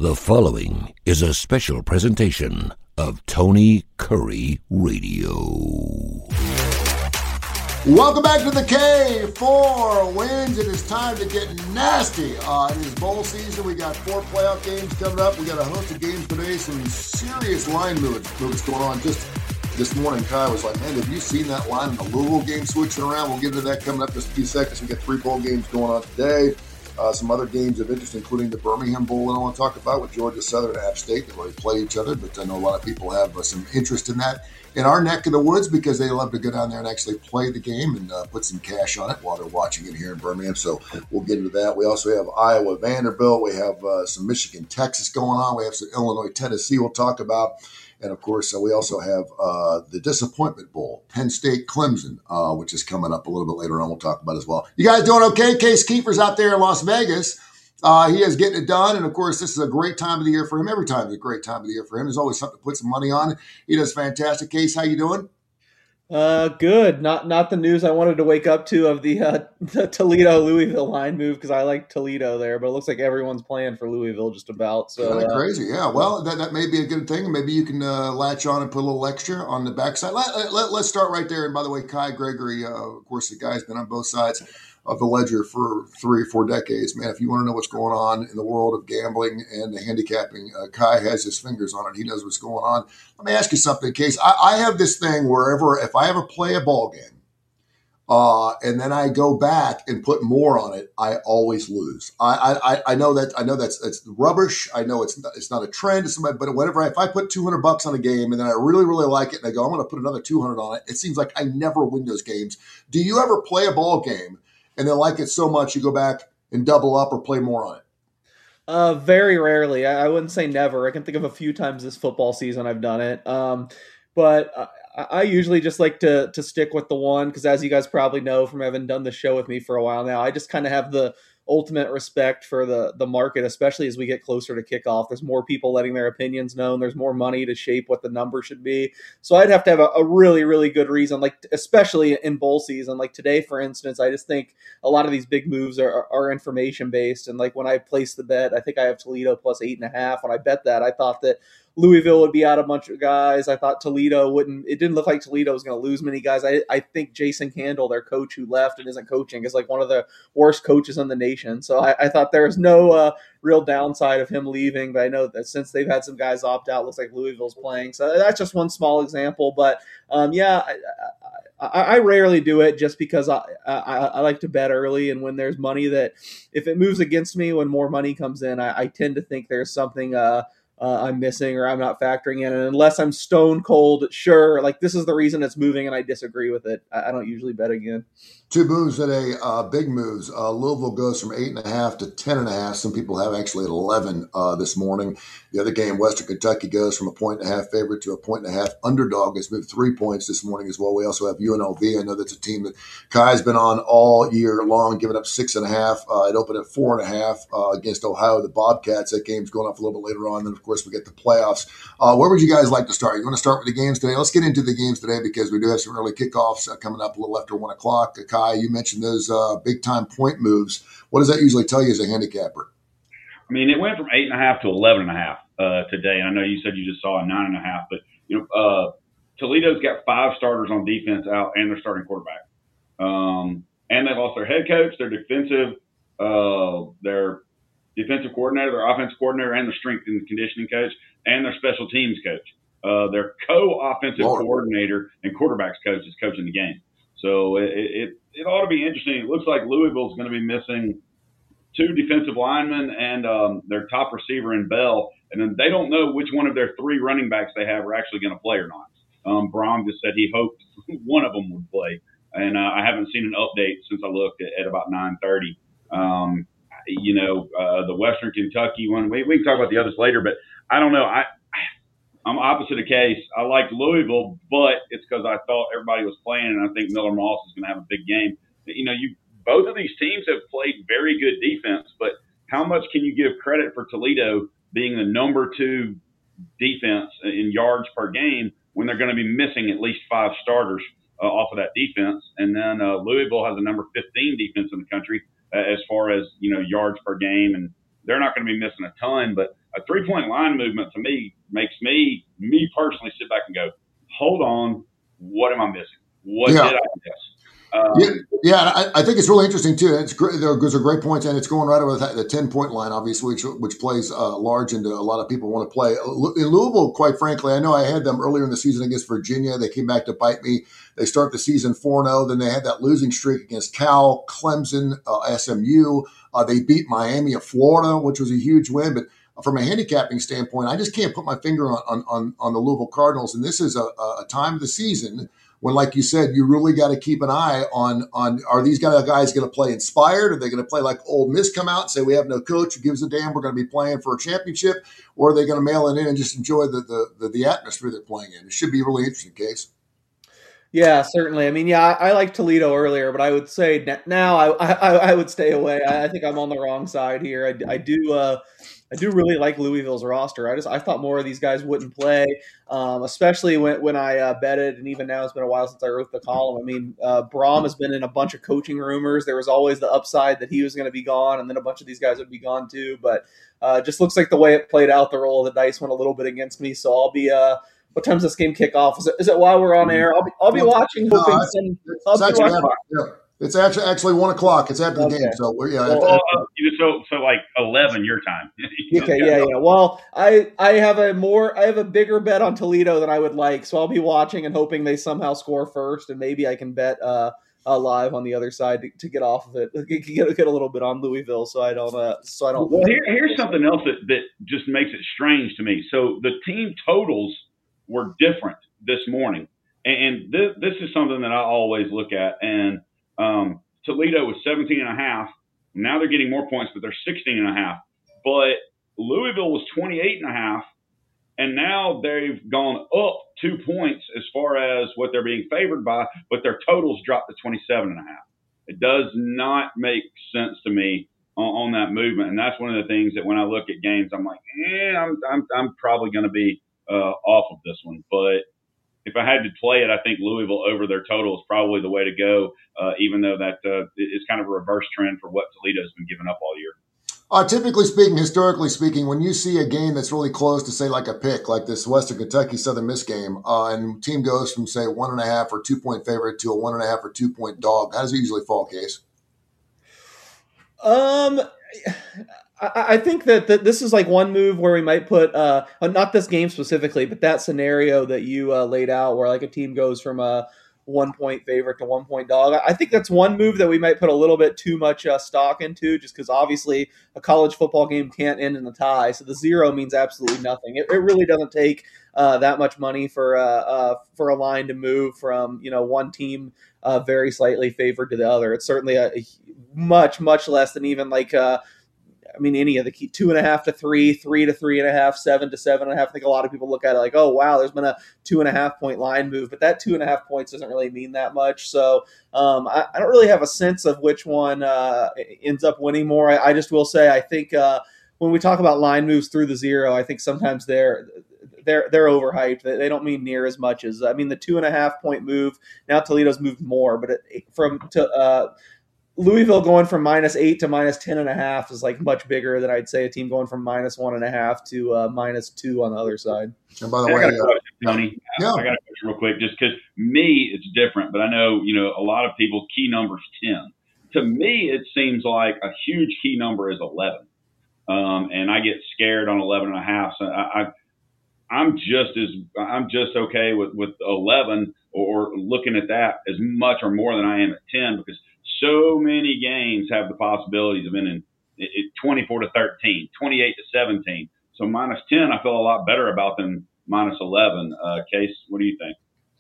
The following is a special presentation of Tony Curry Radio. Welcome back to the K. 4 wins. It is time to get nasty. It is bowl season. We got 4 playoff games coming up. We got a host of games today. Some serious line moves going on. Just this morning, Kai was like, man, have you seen that line in the Louisville game switching around? We'll get into that coming up in just a few seconds. We got 3 bowl games going on today. Some other games of interest, including the Birmingham Bowl that I want to talk about with Georgia Southern and App State. They've already played each other, but I know a lot of people have some interest in that in our neck of the woods because they love to go down there and actually play the game and put some cash on it while they're watching it here in Birmingham. So we'll get into that. We also have Iowa Vanderbilt. We have some Michigan Texas going on. We have some Illinois Tennessee we'll talk about. And, of course, we also have the Disappointment Bowl, Penn State Clemson, which is coming up a little bit later on. We'll talk about as well. You guys doing okay? Case Kiefer's out there in Las Vegas. He is getting it done. And, of course, this is a great time of the year for him. Every time is a great time of the year for him. There's always something to put some money on. He does fantastic. Case, how you doing? Good. Not the news I wanted to wake up to of the Toledo-Louisville line move because I like Toledo there, but it looks like everyone's playing for Louisville just about. So kind of crazy, yeah. Well, that may be a good thing. Maybe you can latch on and put a little extra on the backside. Let's start right there. And by the way, Kai Gregory, of course, the guy's been on both sides of the ledger for 3 or 4 decades. Man, if you want to know what's going on in the world of gambling and the handicapping, Kai has his fingers on it. He knows what's going on. Let me ask you something, Case. I have this thing wherever, if I ever play a ball game, and then I go back and put more on it, I always lose. I know that's rubbish. I know it's not a trend, but whatever. If I put $200 on a game and then I really, really like it and I go, I'm going to put another 200 on it, it seems like I never win those games. Do you ever play a ball game and then like it so much you go back and double up or play more on it? Very rarely. I wouldn't say never. I can think of a few times this football season I've done it. But I usually just like to stick with the one because, as you guys probably know from having done the show with me for a while now, I just kind of have the ultimate respect for the market, especially as we get closer to kickoff. There's more people letting their opinions known. There's more money to shape what the number should be. So I'd have to have a really, really good reason, like especially in bowl season. Like today, for instance, I just think a lot of these big moves are information based. And like when I placed the bet, I think I have Toledo plus 8.5. When I bet that, I thought that Louisville would be out a bunch of guys. I thought Toledo wouldn't. It didn't look like Toledo was going to lose many guys. I think Jason Candle, their coach who left and isn't coaching, is like one of the worst coaches in the nation. So I thought there was no real downside of him leaving. But I know that since they've had some guys opt out, looks like Louisville's playing. So that's just one small example. But I rarely do it just because I like to bet early. And when there's money that if it moves against me, when more money comes in, I tend to think there's something I'm missing or I'm not factoring in. And unless I'm stone cold sure, like this is the reason it's moving and I disagree with it, I don't usually bet again. 2 moves today, big moves. Louisville goes from 8.5 to 10.5. Some people have actually at 11 this morning. The other game, Western Kentucky goes from a 1.5 favorite to a 1.5 underdog. It's moved 3 points this morning as well. We also have UNLV. I know that's a team that Kai's been on all year long, giving up 6.5. It opened at 4.5 against Ohio, the Bobcats. That game's going off a little bit later on. Then, of course, we get the playoffs. Where would you guys like to start? You want to start with the games today? Let's get into the games today because we do have some early kickoffs coming up a little after 1 o'clock. Kai, you mentioned those big-time point moves. What does that usually tell you as a handicapper? I mean, it went from 8.5 to 11.5 today. I know you said you just saw a 9.5, but Toledo's got 5 starters on defense out and their starting quarterback. And they've lost their head coach, their defensive coordinator, their offensive coordinator, and their strength and conditioning coach, and their special teams coach. Their co-offensive coordinator and quarterbacks coach is coaching the game. So it ought to be interesting. It looks like Louisville's going to be missing 2 defensive linemen and their top receiver in Bell. And then they don't know which one of their 3 running backs they have are actually going to play or not. Braun just said he hoped one of them would play. And I haven't seen an update since I looked at about 9:30. The Western Kentucky one, we can talk about the others later, but I don't know. I'm opposite of Case. I liked Louisville, but it's because I thought everybody was playing, and I think Miller Moss is going to have a big game. Both of these teams have played very good defense, but how much can you give credit for Toledo being the number 2 defense in yards per game when they're going to be missing at least 5 starters off of that defense? And then Louisville has the number 15 defense in the country as far as yards per game, and they're not going to be missing a ton, but a 3-point line movement to me makes me personally sit back and go, hold on, what am I missing? What did I miss? I think it's really interesting too. It's great. Those are great points, and it's going right over the 10-point line, obviously, which plays large into a lot of people want to play. In Louisville, quite frankly, I know I had them earlier in the season against Virginia. They came back to bite me. They start the season 4-0. Then they had that losing streak against Cal, Clemson, SMU. They beat Miami of Florida, which was a huge win. But from a handicapping standpoint, I just can't put my finger on the Louisville Cardinals. And this is a time of the season when, like you said, you really got to keep an eye on are these guys going to play inspired? Are they going to play like Ole Miss, come out and say, we have no coach who gives a damn, we're going to be playing for a championship? Or are they going to mail it in and just enjoy the atmosphere they're playing in? It should be a really interesting case. Yeah, certainly. I mean, I liked Toledo earlier, but I would say now I would stay away. I think I'm on the wrong side here. I do really like Louisville's roster. I thought more of these guys wouldn't play, especially when I betted, and even now it's been a while since I wrote the column. I mean, Braum has been in a bunch of coaching rumors. There was always the upside that he was going to be gone, and then a bunch of these guys would be gone too. But just looks like the way it played out, the roll of the dice went a little bit against me. So I'll be. What time's this game kick off? Is it while we're on air? I'll be watching. It's actually 1 o'clock. It's after the game. So so like 11 your time. Okay, yeah. Well, I have a bigger bet on Toledo than I would like, so I'll be watching and hoping they somehow score first, and maybe I can bet live on the other side to get off of it, get a little bit on Louisville, so I don't. Well, here's something else that just makes it strange to me. So the team totals were different this morning, and this is something that I always look at. And Toledo was 17.5. Now they're getting more points, but they're 16.5. But Louisville was 28.5, and now they've gone up 2 points as far as what they're being favored by, but their totals dropped to 27.5. It does not make sense to me on that movement, and that's one of the things that when I look at games, I'm like, I'm probably going to be off of this one. But if I had to play it, I think Louisville over their total is probably the way to go, even though that is kind of a reverse trend for what Toledo's been giving up all year. Typically speaking, historically speaking, when you see a game that's really close to, say, like a pick, like this Western Kentucky Southern Miss game, and team goes from, say, 1.5 or 2 point favorite to a 1.5 or 2 point dog, how does it usually fall, Case? I think that this is like one move where we might put, not this game specifically, but that scenario that you laid out where like a team goes from a 1 point favorite to 1 point dog. I think that's one move that we might put a little bit too much stock into, just because obviously a college football game can't end in a tie. So the 0 means absolutely nothing. It really doesn't take that much money for a line to move from, one team very slightly favored to the other. It's certainly a much less than even like, any of the key 2.5 to 3, 3 to 3.5, 7 to 7.5. I think a lot of people look at it like, oh wow, there's been a 2.5 point line move, but that 2.5 points doesn't really mean that much. So I don't really have a sense of which one ends up winning more. I just will say I think when we talk about line moves through the 0, I think sometimes they're overhyped. They don't mean near as much as the 2.5 point move. Now Toledo's moved more, but Louisville going from -8 to -10.5 is like much bigger than I'd say a team going from -1.5 to -2 on the other side. And by the way, I got a question, Tony. I got a question real quick, just because me it's different, but I know a lot of people key number's 10. To me, it seems like a huge key number is 11, and I get scared on 11.5. So I'm just okay with 11 or looking at that as much or more than I am at 10, because so many games have the possibilities of ending 24 to 13, 28 to 17. So -10, I feel a lot better about than -11. Case, what do you think?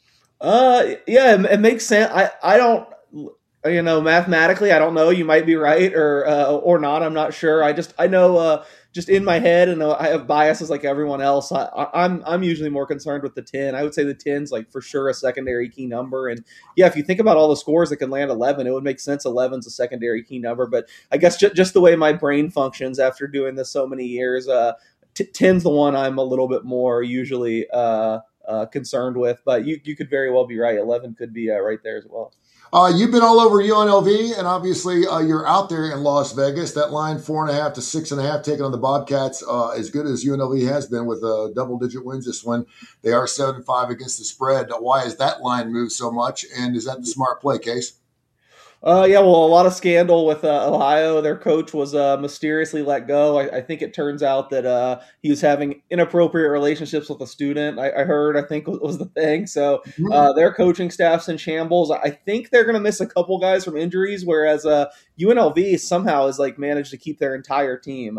Yeah, it makes sense. I don't, mathematically, I don't know. You might be right or not. I'm not sure. I know. Just in my head, and I have biases like everyone else. I'm usually more concerned with the 10. I would say the 10's like for sure a secondary key number. And yeah, if you think about all the scores that can land 11, it would make sense 11's a secondary key number. But I guess just the way my brain functions after doing this so many years, 10's the one I'm a little bit more usually concerned with. But you could very well be right. 11 could be right there as well. You've been all over UNLV, and obviously you're out there in Las Vegas. That line 4.5 to 6.5 taking on the Bobcats, as good as UNLV has been with double-digit wins this one. They are 7-5 against the spread. Why has that line moved so much, and is that the smart play, Case? Yeah, well, a lot of scandal with Ohio. Their coach was mysteriously let go. I think it turns out that he was having inappropriate relationships with a student. I heard, I think was the thing. So their coaching staff's in shambles. I think they're going to miss a couple guys from injuries, whereas UNLV somehow has like managed to keep their entire team.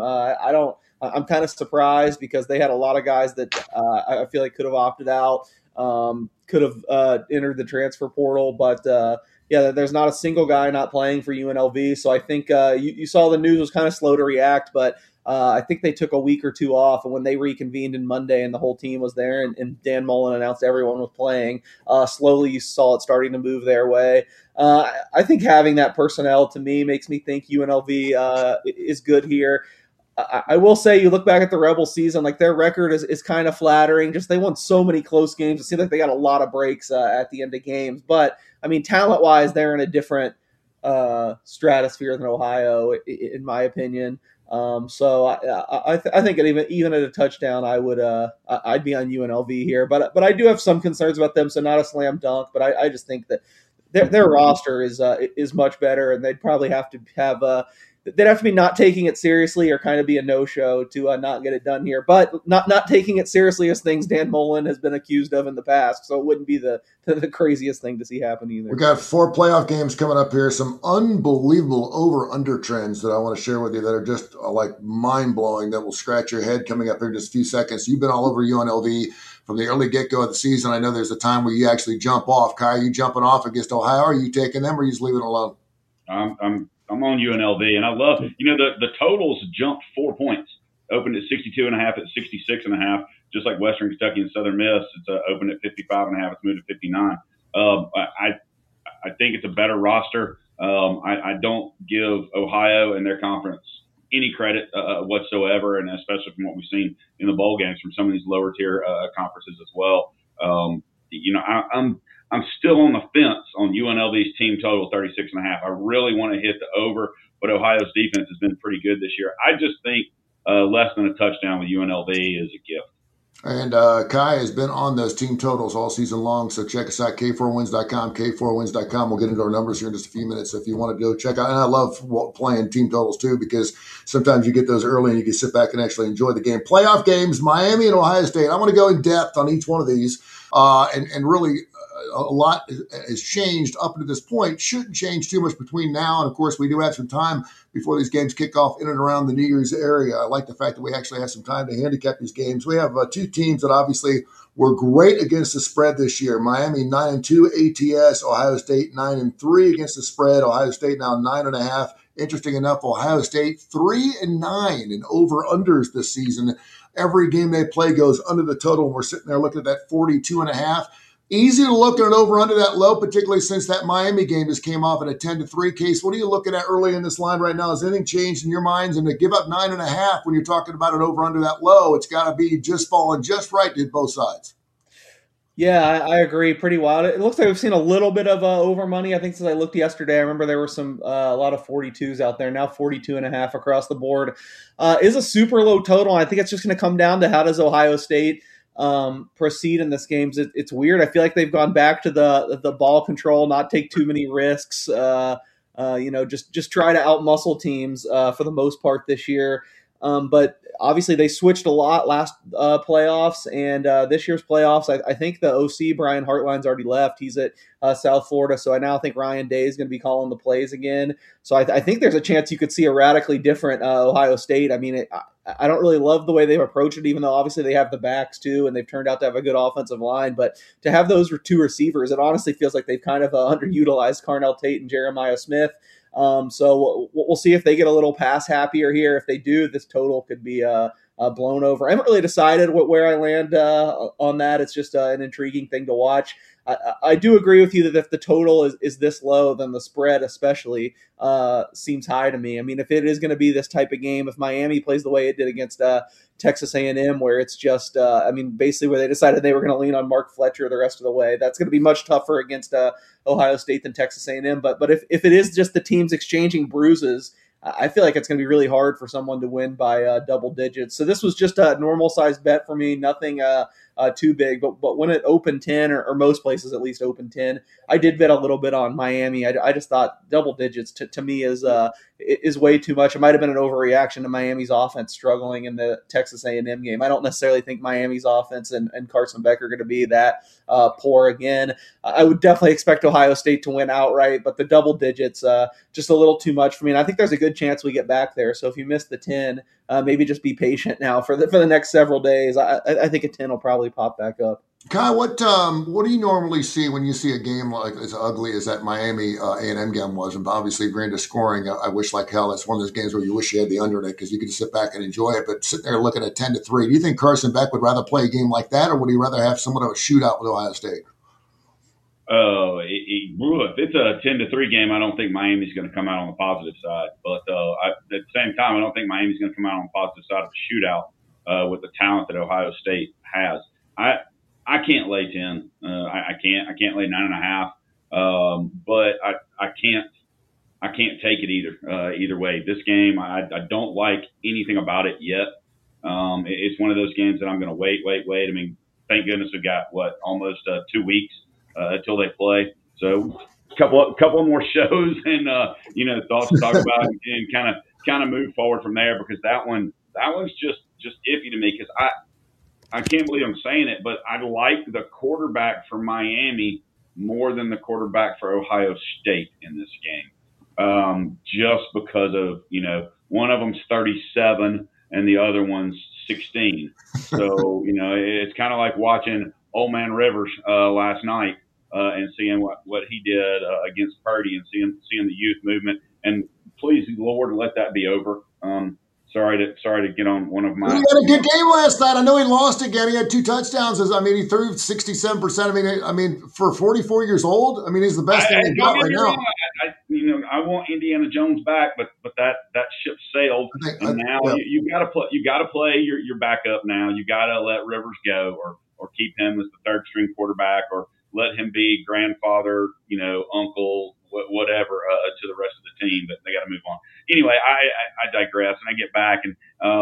I'm kind of surprised because they had a lot of guys that I feel like could have opted out, could have entered the transfer portal, but yeah, there's not a single guy not playing for UNLV. So I think you saw the news was kind of slow to react, but I think they took a week or two off. And when they reconvened in Monday and the whole team was there and Dan Mullen announced everyone was playing, slowly you saw it starting to move their way. I think having that personnel to me makes me think UNLV is good here. I will say, you look back at the Rebel season, like their record is kind of flattering. Just they won so many close games. It seems like they got a lot of breaks at the end of games. But I mean, talent-wise, they're in a different stratosphere than Ohio, in my opinion. So I think even at a touchdown, I'd be on UNLV here. But I do have some concerns about them. So not a slam dunk, but I just think that their roster is much better, and they'd probably have to have they'd have to be not taking it seriously or kind of be a no-show to not get it done here. But not taking it seriously as things Dan Mullen has been accused of in the past, so it wouldn't be the craziest thing to see happen either. We got 4 playoff games coming up here, some unbelievable over-under trends that I want to share with you that are just like mind-blowing, that will scratch your head coming up here in just a few seconds. You've been all over UNLV from the early get-go of the season. I know there's a time where you actually jump off. Kai, are you jumping off against Ohio? Are you taking them, or are you just leaving it alone? I'm on UNLV, and I love, the totals jumped 4 points. Opened at 62.5 at 66.5, just like Western Kentucky and Southern Miss. It's opened at 55.5. It's moved to 59. I think it's a better roster. I don't give Ohio and their conference any credit whatsoever, and especially from what we've seen in the bowl games from some of these lower tier conferences as well. I'm still on the fence on UNLV's team total 36.5. I really want to hit the over, but Ohio's defense has been pretty good this year. I just think less than a touchdown with UNLV is a gift. And Kai has been on those team totals all season long, so check us out, K4Wins.com, K4Wins.com. We'll get into our numbers here in just a few minutes. So if you want to go check out, and I love playing team totals too, because sometimes you get those early and you can sit back and actually enjoy the game. Playoff games, Miami and Ohio State. I want to go in depth on each one of these, and really a lot has changed up to this point. Shouldn't change too much between now and, of course, we do have some time before these games kick off in and around the New Year's area. I like the fact that we actually have some time to handicap these games. We have 2 teams that obviously were great against the spread this year. Miami 9-2 ATS, Ohio State 9-3 against the spread. Ohio State now 9.5. Interesting enough, Ohio State 3-9 in over-unders this season. Every game they play goes under the total, and we're sitting there looking at that 42.5. Easy to look at an over-under that low, particularly since that Miami game just came off at a 10-3 case. What are you looking at early in this line right now? Has anything changed in your minds? And to give up 9.5 when you're talking about an over-under that low, it's got to be just falling just right to both sides. Yeah, I agree. Pretty wild. It looks like we've seen a little bit of over money. I think since I looked yesterday, I remember there were a lot of 42s out there. Now 42.5 across the board is a super low total. I think it's just going to come down to how does Ohio State proceed in this game. It's weird. I feel like they've gone back to the ball control, not take too many risks. Just try to outmuscle teams for the most part this year. But obviously they switched a lot last playoffs, and this year's playoffs, I think the OC, Brian Hartline's already left. He's at South Florida, so I now think Ryan Day is going to be calling the plays again. So I think there's a chance you could see a radically different Ohio State. I mean, I don't really love the way they've approached it, even though obviously they have the backs too, and they've turned out to have a good offensive line. But to have those 2 receivers, it honestly feels like they've kind of underutilized Carnell Tate and Jeremiah Smith. So we'll see if they get a little pass happier here. If they do, this total could be blown over. I haven't really decided where I land on that. It's just an intriguing thing to watch. I do agree with you that if the total is this low, then the spread especially seems high to me. I mean, if it is going to be this type of game, if Miami plays the way it did against Texas A&M, where it's just, basically where they decided they were going to lean on Mark Fletcher the rest of the way, that's going to be much tougher against Ohio State than Texas A&M. But if it is just the teams exchanging bruises, I feel like it's going to be really hard for someone to win by double digits. So this was just a normal size bet for me, nothing too big. But when it opened 10, or most places at least opened 10, I did bet a little bit on Miami. I just thought double digits to me is way too much. It might have been an overreaction to Miami's offense struggling in the Texas A&M game. I don't necessarily think Miami's offense and Carson Beck are going to be that poor again. I would definitely expect Ohio State to win outright, but the double digits, just a little too much for me. And I think there's a good chance we get back there. So if you missed the 10, maybe just be patient now for the next several days. I think a 10 will probably pop back up. Kai, what do you normally see when you see a game like as ugly as that Miami A&M game was? And obviously, Brenda scoring, I wish like hell. It's one of those games where you wish you had the under in it because you could just sit back and enjoy it. But sitting there looking at 10-3, do you think Carson Beck would rather play a game like that, or would he rather have somewhat of a shootout with Ohio State? If it's a 10-3 game, I don't think Miami's going to come out on the positive side. But at the same time, I don't think Miami's going to come out on the positive side of a shootout with the talent that Ohio State has. I can't lay 10. I can't lay 9.5. But I can't take it either way. This game, I don't like anything about it yet. It's one of those games that I'm going to wait. I mean, thank goodness we got almost 2 weeks until they play. So a couple more shows and thoughts to talk about and kind of move forward from there, because that one's just iffy to me, because I can't believe I'm saying it, but I like the quarterback for Miami more than the quarterback for Ohio State in this game, just because of one of them's 37 and the other one's 16. So it's kind of like watching Old Man Rivers last night and seeing what he did against Purdy, and seeing the youth movement. And please, Lord, let that be over. Sorry to get on one of my. He had a good game last night. I know he lost again. He had 2 touchdowns. He threw 67%. I mean, for 44 years old, he's the best thing they've got right now. I want Indiana Jones back, but that ship sailed. You got to play your backup now. You got to let Rivers go, or keep him as the third string quarterback, or let him be grandfather, uncle, whatever, to the rest of the team. But they got to move on. Anyway, I digress, and I get back, and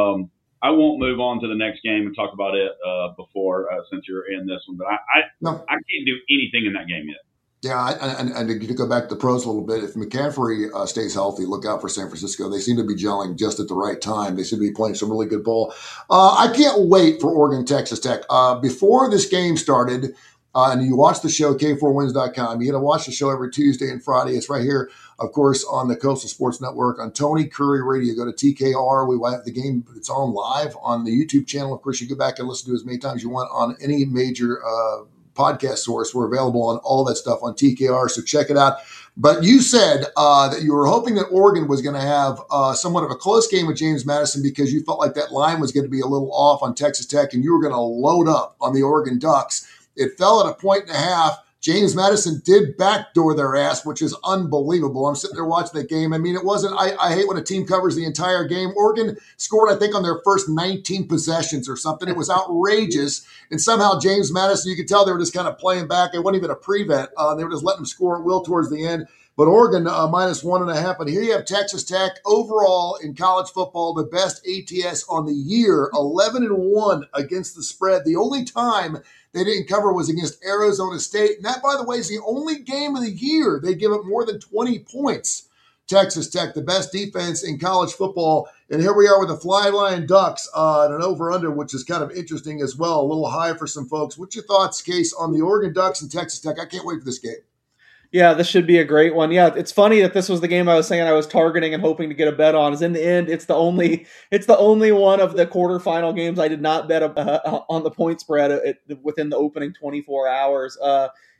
I won't move on to the next game and talk about it before, since you're in this one. But I can't do anything in that game yet. Yeah, and to go back to the pros a little bit, if McCaffrey stays healthy, look out for San Francisco. They seem to be gelling just at the right time. They seem to be playing some really good ball. I can't wait for Oregon, Texas Tech. Before this game started, and you watch the show, K4Wins.com. You got to watch the show every Tuesday and Friday. It's right here, of course, on the Coastal Sports Network, on Tony Curry Radio. Go to TKR. We have the game. It's on live on the YouTube channel. Of course, you go back and listen to it as many times as you want on any major podcast source. We're available on all that stuff on TKR, so check it out. But you said that you were hoping that Oregon was going to have somewhat of a close game with James Madison, because you felt like that line was going to be a little off on Texas Tech, and you were going to load up on the Oregon Ducks. It fell at 1.5. James Madison did backdoor their ass, which is unbelievable. I'm sitting there watching the game. It wasn't – I hate when a team covers the entire game. Oregon scored, I think, on their first 19 possessions or something. It was outrageous. And somehow James Madison, you could tell they were just kind of playing back. It wasn't even a prevent. They were just letting them score at will towards the end. But Oregon minus 1.5. But here you have Texas Tech overall in college football, the best ATS on the year, 11-1 against the spread. The only time they didn't cover was against Arizona State. And that, by the way, is the only game of the year they give up more than 20 points. Texas Tech, the best defense in college football. And here we are with the Flyline Ducks and an over-under, which is kind of interesting as well, a little high for some folks. What's your thoughts, Case, on the Oregon Ducks and Texas Tech? I can't wait for this game. Yeah, this should be a great one. Yeah, it's funny that this was the game I was saying I was targeting and hoping to get a bet on. Is in the end, it's the only one of the quarterfinal games I did not bet on the point spread within the opening 24 hours.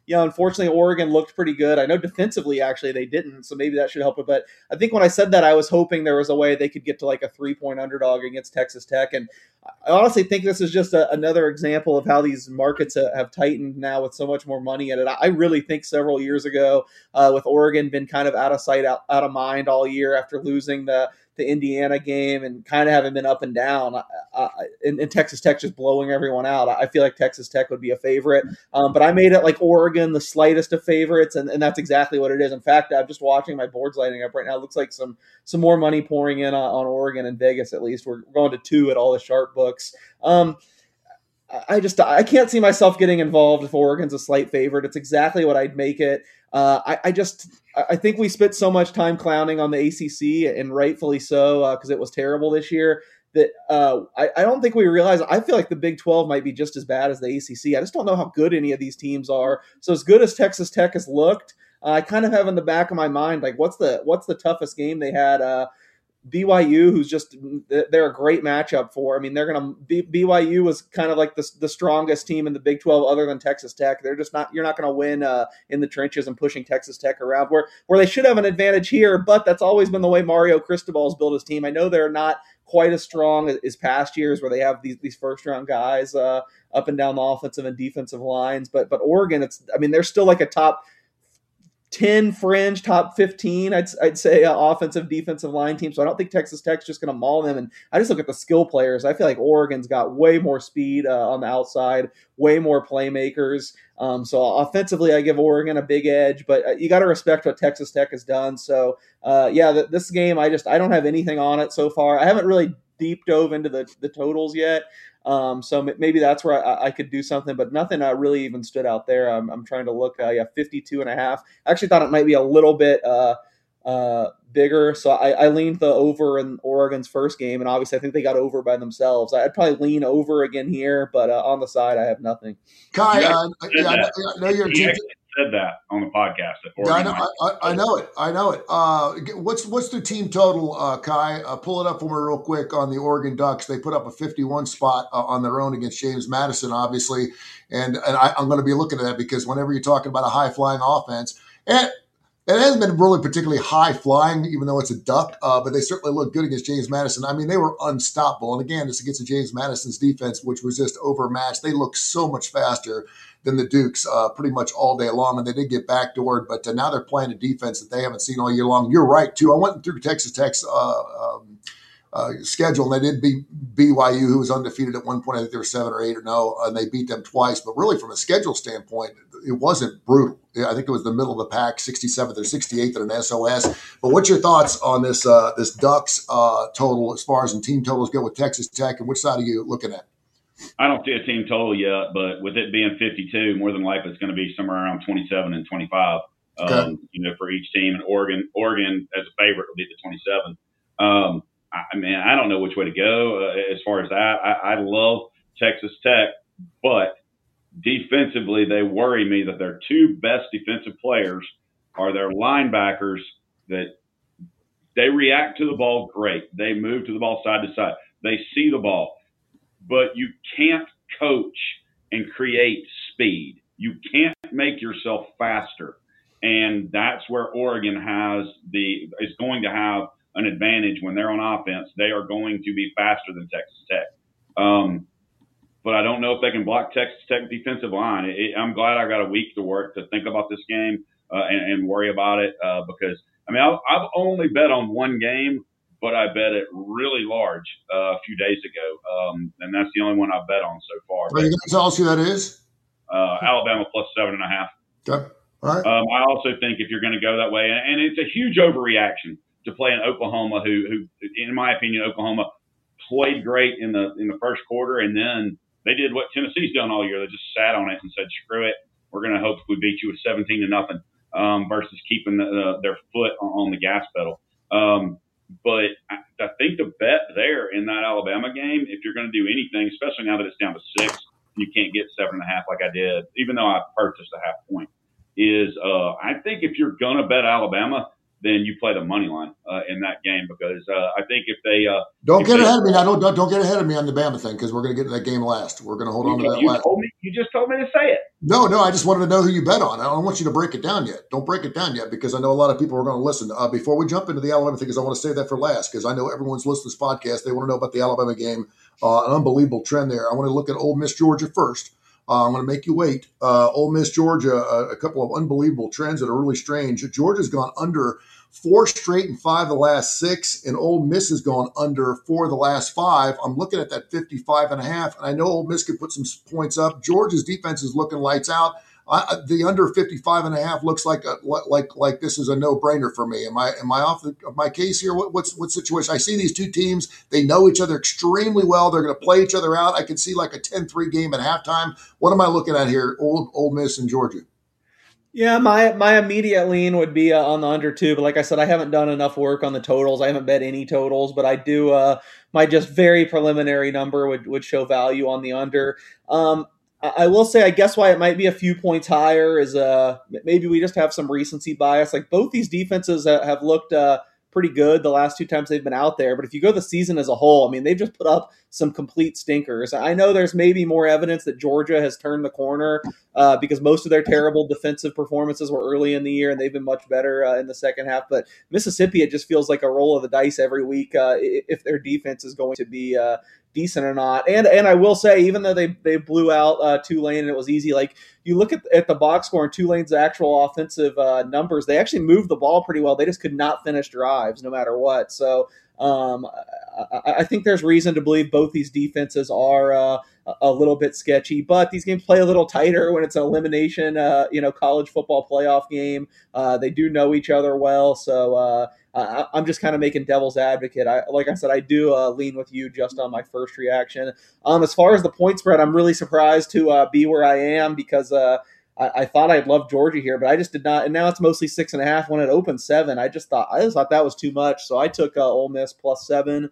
unfortunately, Oregon looked pretty good. I know defensively, actually, they didn't, so maybe that should help it. But I think when I said that, I was hoping there was a way they could get to like a 3-point underdog against Texas Tech. And I honestly think this is just another example of how these markets have tightened now with so much more money in it. I really think several years ago, with Oregon been kind of out of sight, out of mind all year after losing the Indiana game and kind of having been up and down, and Texas Tech just blowing everyone out. I feel like Texas Tech would be a favorite, but I made it like Oregon the slightest of favorites, and that's exactly what it is. In fact, I'm just watching my boards lighting up right now. It looks like some more money pouring in on Oregon and Vegas. At least we're going to 2 at all the sharp books. I can't see myself getting involved if Oregon's a slight favorite. It's exactly what I'd make it. I think we spent so much time clowning on the ACC, and rightfully so, because it was terrible this year, that I don't think we realize. I feel like the Big 12 might be just as bad as the ACC. I just don't know how good any of these teams are. So as good as Texas Tech has looked, I kind of have in the back of my mind, like, what's the toughest game they had? BYU, who's just, they're a great matchup for. I mean, they're going to BYU was kind of like the strongest team in the Big 12 other than Texas Tech. They're just not, you're not going to win in the trenches and pushing Texas Tech around where they should have an advantage here, but that's always been the way Mario Cristobal's built his team. I know they're not quite as strong as past years where they have these first round guys up and down the offensive and defensive lines, but Oregon, they're still like a top 10 fringe, top 15, I'd say, offensive, defensive line team. So I don't think Texas Tech's just going to maul them. And I just look at the skill players. I feel like Oregon's got way more speed on the outside, way more playmakers. So offensively, I give Oregon a big edge, but you got to respect what Texas Tech has done. So this game, I don't have anything on it so far. I haven't really deep dove into the totals yet. So maybe that's where I could do something, but nothing really even stood out there. I'm trying to look, 52.5. I actually thought it might be a little bit bigger. So I leaned the over in Oregon's first game, and obviously I think they got over by themselves. I'd probably lean over again here, but on the side, I have nothing. Kai, I know you're a team. Said that on the podcast. I know it. What's the team total, Kai? Pull it up for me real quick on the Oregon Ducks. They put up a 51 spot on their own against James Madison, obviously, and I'm going to be looking at that because whenever you're talking about a high flying offense, and it hasn't been really particularly high flying, even though it's a Duck, but they certainly look good against James Madison. I mean, they were unstoppable, and again, this against the James Madison's defense, which was just overmatched. They look so much faster than the Dukes pretty much all day long, and they did get backdoored, but now they're playing a defense that they haven't seen all year long. You're right, too. I went through Texas Tech's schedule, and they did beat BYU, who was undefeated at one point. I think they were 7 or 8 or no, and they beat them twice. But really, from a schedule standpoint, it wasn't brutal. I think it was the middle of the pack, 67th or 68th in an SOS. But what's your thoughts on this Ducks total as far as the team totals go with Texas Tech, and which side are you looking at? I don't see a team total yet, but with it being 52, more than likely it's going to be somewhere around 27 and 25. Okay. For each team. And Oregon as a favorite will be the 27. I don't know which way to go as far as that. I love Texas Tech, but defensively they worry me that their 2 best defensive players are their linebackers. That they react to the ball great. They move to the ball side to side. They see the ball. But you can't coach and create speed. You can't make yourself faster. And that's where Oregon is going to have an advantage when they're on offense. They are going to be faster than Texas Tech. But I don't know if they can block Texas Tech defensive line. I'm glad I got a week to work to think about this game and worry about it because, I've only bet on one game, but I bet it really large a few days ago. And that's the only one I've bet on so far. Are you going to tell us who that is? Alabama plus 7.5. Okay. All right. I also think if you're going to go that way, and it's a huge overreaction to play in Oklahoma, who in my opinion, Oklahoma played great in the first quarter, and then they did what Tennessee's done all year. They just sat on it and said, screw it. We're going to hope we beat you with 17-0 versus keeping their foot on the gas pedal. But I think the bet there in that Alabama game, if you're going to do anything, especially now that it's down to 6, and you can't get 7.5 like I did, even though I purchased a half point, is I think if you're going to bet Alabama, then you play the money line in that game because I think if they don't get ahead of me now. Don't get ahead of me on the Bama thing because we're going to get to that game last. We're going to hold on to that last. You just told me to say it. No, I just wanted to know who you bet on. I don't want you to break it down yet. Don't break it down yet because I know a lot of people are going to listen. Before we jump into the Alabama thing, because I want to save that for last because I know everyone's listening to this podcast. They want to know about the Alabama game. An unbelievable trend there. I want to look at Ole Miss, Georgia first. I'm going to make you wait. Ole Miss, Georgia, a couple of unbelievable trends that are really strange. Georgia's gone under 4 straight and 5 of the last 6, and Ole Miss has gone under 4 of the last 5. I'm looking at that 55.5, and I know Ole Miss could put some points up. Georgia's defense is looking lights out. The under 55.5 looks like this is a no-brainer for me. Am I off my case here? What situation? I see these two teams. They know each other extremely well. They're going to play each other out. I can see like a 10-3 game at halftime. What am I looking at here? Ole Miss and Georgia. Yeah, my immediate lean would be on the under 2, but like I said, I haven't done enough work on the totals. I haven't bet any totals, but I do. My just very preliminary number would show value on the under. I will say, I guess why it might be a few points higher is maybe we just have some recency bias. Like both these defenses have looked pretty good the last 2 times they've been out there. But if you go the season as a whole, I mean, they've just put up some complete stinkers. I know there's maybe more evidence that Georgia has turned the corner because most of their terrible defensive performances were early in the year and they've been much better in the second half. But Mississippi, it just feels like a roll of the dice every week if their defense is going to be decent or not. And I will say, even though they blew out Tulane and it was easy, like you look at the box score and Tulane's actual offensive numbers, they actually moved the ball pretty well. They just could not finish drives no matter what. So I think there's reason to believe both these defenses are a little bit sketchy, but these games play a little tighter when it's an elimination, college football playoff game. They do know each other well. So I'm just kind of making devil's advocate. Like I said, I do lean with you just on my first reaction. As far as the point spread, I'm really surprised to be where I am because I thought I'd love Georgia here, but I just did not. And now it's mostly 6.5 when it opened 7. I just thought that was too much. So I took Ole Miss +7.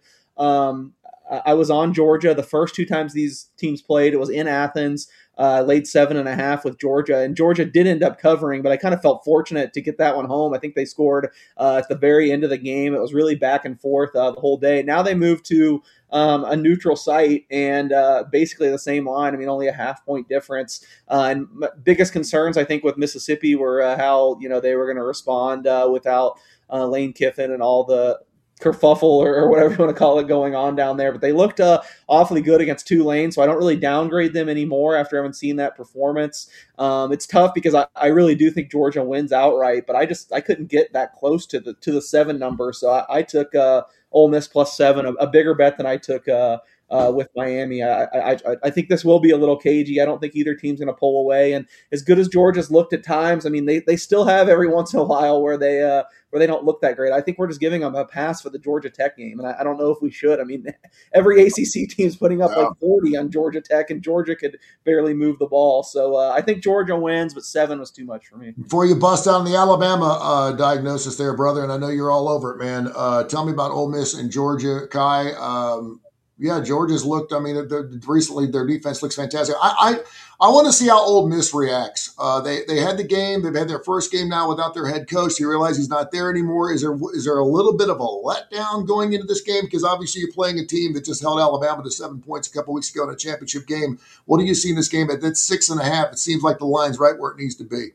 I was on Georgia the first 2 times these teams played. It was in Athens. Laid 7.5 with Georgia, and Georgia did end up covering, but I kind of felt fortunate to get that one home. I think they scored at the very end of the game. It was really back and forth the whole day. Now they moved to a neutral site and basically the same line. I mean, only a half-point difference. And my biggest concerns, I think, with Mississippi were how they were going to respond without Lane Kiffin and all the kerfuffle or whatever you want to call it going on down there. But they looked awfully good against Tulane, so I don't really downgrade them anymore after having seen that performance. It's tough because I really do think Georgia wins outright, but I couldn't get that close to the 7 number, so I took Ole Miss +7, a bigger bet than I took with Miami. I think this will be a little cagey. I don't think either team's going to pull away. And as good as Georgia's looked at times, I mean, they still have every once in a while where they don't look that great. I think we're just giving them a pass for the Georgia Tech game, and I don't know if we should. I mean, every ACC team's putting up like 40 on Georgia Tech, and Georgia could barely move the ball. So I think Georgia wins, but 7 was too much for me. Before you bust down the Alabama diagnosis there, brother, and I know you're all over it, man. Tell me about Ole Miss and Georgia, Kai. Yeah, Georgia's looked. I mean, recently their defense looks fantastic. I want to see how Ole Miss reacts. They had the game. They've had their first game now without their head coach. You realize he's not there anymore. Is there a little bit of a letdown going into this game? Because obviously you're playing a team that just held Alabama to 7 points a couple weeks ago in a championship game. What do you see in this game? At that 6.5, it seems like the line's right where it needs to be.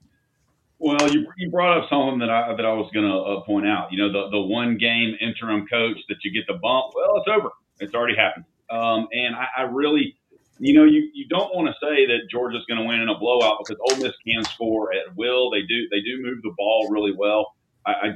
Well, you brought up something that I was going to point out. The one game interim coach that you get the bump. Well, it's over. It's already happened. And I really, you don't want to say that Georgia's going to win in a blowout because Ole Miss can score at will. They do move the ball really well. I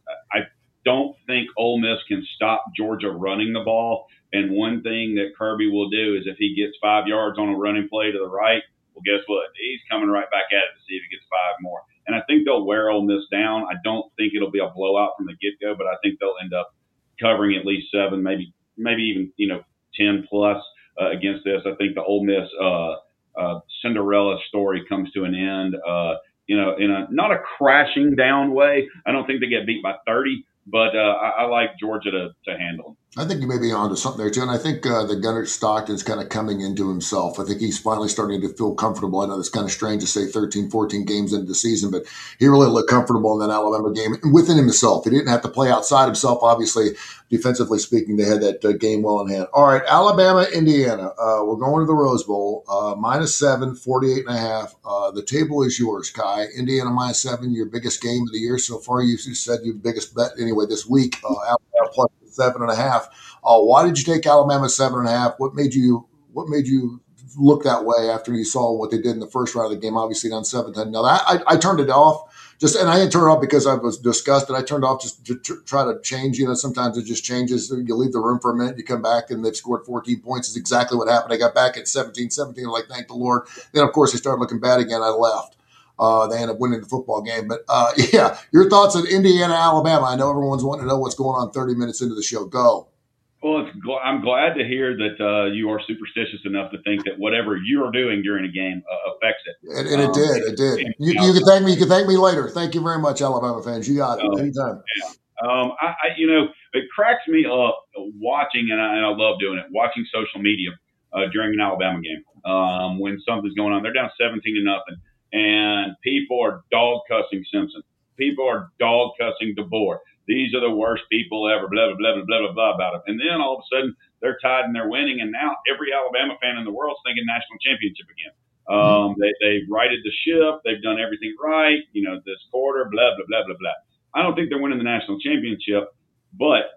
don't think Ole Miss can stop Georgia running the ball. And one thing that Kirby will do is if he gets 5 yards on a running play to the right, well, guess what? He's coming right back at it to see if he gets 5 more. And I think they'll wear Ole Miss down. I don't think it'll be a blowout from the get-go, but I think they'll end up covering at least 7, maybe even 10 plus against this. I think the Ole Miss Cinderella story comes to an end. In a not a crashing down way. I don't think they get beat by 30, but I like Georgia to handle them. I think you may be onto something there too, and I think the Gunnar Stockton's kind of coming into himself. I think he's finally starting to feel comfortable. I know it's kind of strange to say 13, 14 games into the season, but he really looked comfortable in that Alabama game and within himself. He didn't have to play outside himself. Obviously, defensively speaking, they had that game well in hand. All right, Alabama, Indiana. We're going to the Rose Bowl. -7, 48.5. The table is yours, Kai. Indiana -7, your biggest game of the year so far. You said your biggest bet anyway this week. Alabama plus 7.5. Why did you take Alabama 7.5? What made you look that way after you saw what they did in the first round of the game? Obviously, down 7-10. Now I turned it off. And I didn't turn it off because I was disgusted. I turned it off just to try to change. Sometimes it just changes. You leave the room for a minute, you come back, and they've scored 14 points. Is exactly what happened. I got back at 17-17. I'm like, thank the Lord. Then, of course, they started looking bad again. I left. They ended up winning the football game. But, yeah, your thoughts on Indiana, Alabama. I know everyone's wanting to know what's going on 30 minutes into the show. Go. Well, I'm glad to hear that you are superstitious enough to think that whatever you're doing during a game affects it. And it did. It did. You can thank me. You can thank me later. Thank you very much, Alabama fans. You got it. Anytime. Yeah. It cracks me up watching, and I love doing it, watching social media during an Alabama game when something's going on. They're down 17-0. And people are dog cussing Simpson. People are dog cussing DeBoer. These are the worst people ever, blah, blah, blah, blah, blah, blah about them. And then all of a sudden, they're tied and they're winning. And now every Alabama fan in the world is thinking national championship again. They righted the ship. They've done everything right. This quarter, blah, blah, blah, blah, blah. I don't think they're winning the national championship, but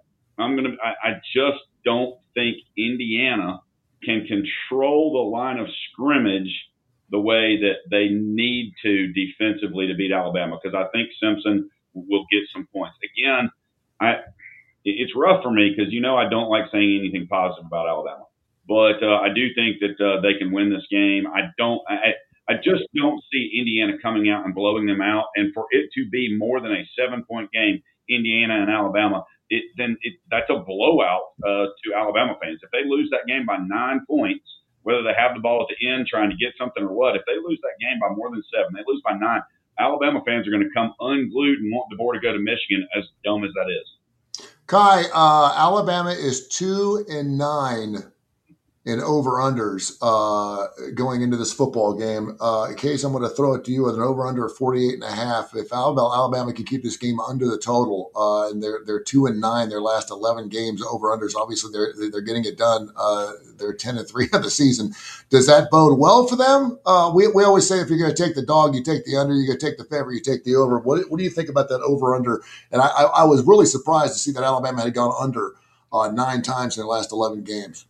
I just don't think Indiana can control the line of scrimmage the way that they need to defensively to beat Alabama, because I think Simpson will get some points. Again, it's rough for me because I don't like saying anything positive about Alabama, but I do think that they can win this game. I just don't see Indiana coming out and blowing them out, and for it to be more than a 7-point game, Indiana and Alabama, that's a blowout to Alabama fans. If they lose that game by 9 points, whether they have the ball at the end trying to get something or what, if they lose that game by more than 7, they lose by 9, Alabama fans are going to come unglued and want DeBoer to go to Michigan, as dumb as that is. Kai, Alabama is 2-9 in over-unders going into this football game. Case, I'm going to throw it to you with an over-under of 48.5. If Alabama can keep this game under the total, and they're 2-9 their last 11 games over-unders, obviously they're getting it done. They're 10-3 of the season. Does that bode well for them? We always say if you're going to take the dog, you take the under. You're going to take the favorite, you take the over. What do you think about that over-under? And I was really surprised to see that Alabama had gone under 9 times in their last 11 games.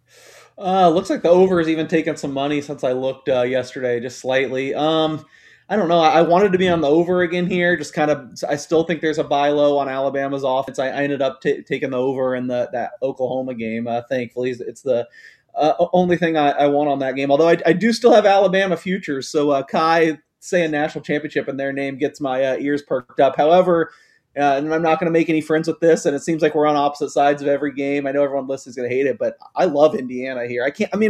Looks like the over has even taken some money since I looked yesterday, just slightly. I don't know. I wanted to be on the over again here. Just kind of, I still think there's a buy low on Alabama's offense. I ended up taking the over in that Oklahoma game. Thankfully, it's the only thing I want on that game. Although I do still have Alabama futures. So Kai saying national championship in their name gets my ears perked up. However, and I'm not going to make any friends with this, and it seems like we're on opposite sides of every game. I know everyone listening is going to hate it, but I love Indiana here.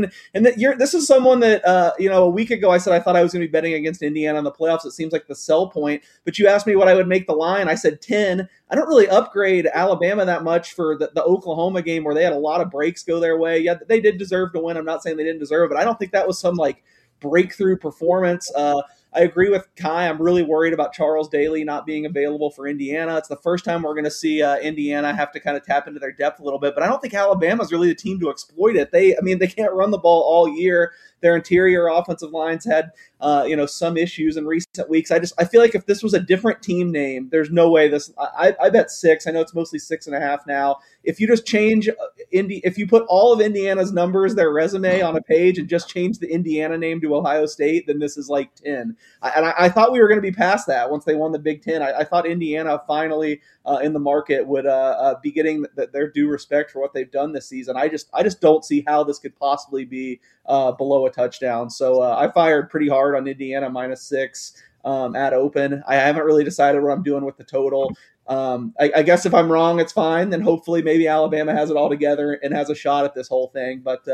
This is someone that, a week ago I said I thought I was going to be betting against Indiana in the playoffs. It seems like the sell point, but you asked me what I would make the line. I said 10. I don't really upgrade Alabama that much for the Oklahoma game where they had a lot of breaks go their way. Yeah, they did deserve to win. I'm not saying they didn't deserve it, but I don't think that was some breakthrough performance. I agree with Kai. I'm really worried about Charles Daly not being available for Indiana. It's the first time we're going to see Indiana have to kind of tap into their depth a little bit, but I don't think Alabama's really the team to exploit it. They can't run the ball all year. Their interior offensive lines had, some issues in recent weeks. I feel like if this was a different team name, there's no way this. I bet 6. I know it's mostly 6.5 now. If you just change if you put all of Indiana's numbers, their resume on a page, and just change the Indiana name to Ohio State, then this is 10. I thought we were going to be past that once they won the Big Ten. I thought Indiana finally in the market would be getting their due respect for what they've done this season. I just don't see how this could possibly be below a touchdown. So I fired pretty hard on Indiana -6 at open. I haven't really decided what I'm doing with the total. I guess if I'm wrong, it's fine. Then hopefully maybe Alabama has it all together and has a shot at this whole thing. But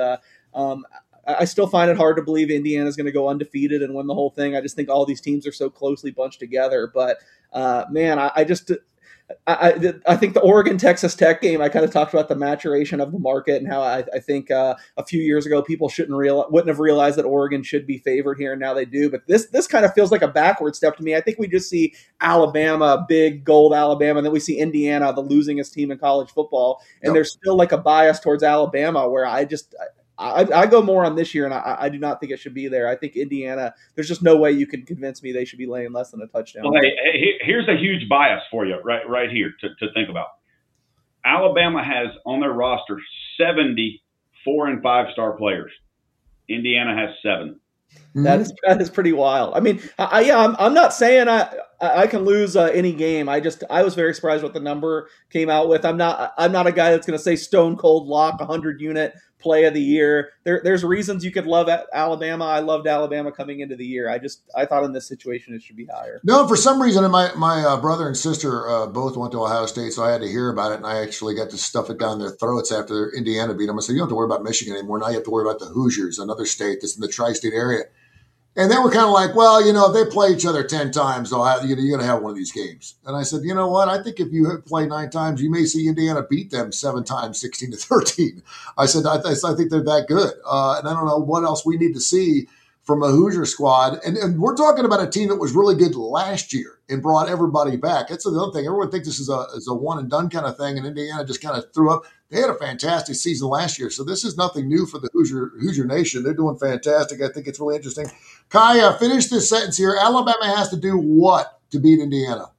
I still find it hard to believe Indiana's going to go undefeated and win the whole thing. I just think all these teams are so closely bunched together. But man, I think the Oregon Texas Tech game, I kind of talked about the maturation of the market and how I think a few years ago people wouldn't have realized that Oregon should be favored here, and now they do. But this kind of feels like a backward step to me. I think we just see Alabama, big gold Alabama, and then we see Indiana, the losingest team in college football, and there's still like a bias towards Alabama where I go more on this year, and I do not think it should be there. I think Indiana, there's just no way you can convince me they should be laying less than a touchdown. Well, hey, here's a huge bias for you right here to think about. Alabama has on their roster 70 4- and 5-star players. Indiana has 7. That is pretty wild. I mean, I'm not saying I can lose any game. I was very surprised what the number came out with. I'm not a guy that's going to say stone cold lock 100-unit play of the year. There's reasons you could love Alabama. I loved Alabama coming into the year. I thought in this situation it should be higher. No, for some reason, my brother and sister both went to Ohio State, so I had to hear about it, and I actually got to stuff it down their throats after Indiana beat them. I said, you don't have to worry about Michigan anymore. Now you have to worry about the Hoosiers, another state that's in the tri-state area. And they were kind of like, well, if they play each other 10 times, you're going to have one of these games. And I said, you know what? I think if you play 9 times, you may see Indiana beat them 7 times, 16-13. I said, I think they're that good. And I don't know what else we need to see from a Hoosier squad. And we're talking about a team that was really good last year and brought everybody back. That's the other thing. Everyone thinks this is a one-and-done kind of thing, and Indiana just kind of threw up. They had a fantastic season last year, so this is nothing new for the Hoosier Nation. They're doing fantastic. I think it's really interesting. Kai, finish this sentence here. Alabama has to do what to beat Indiana?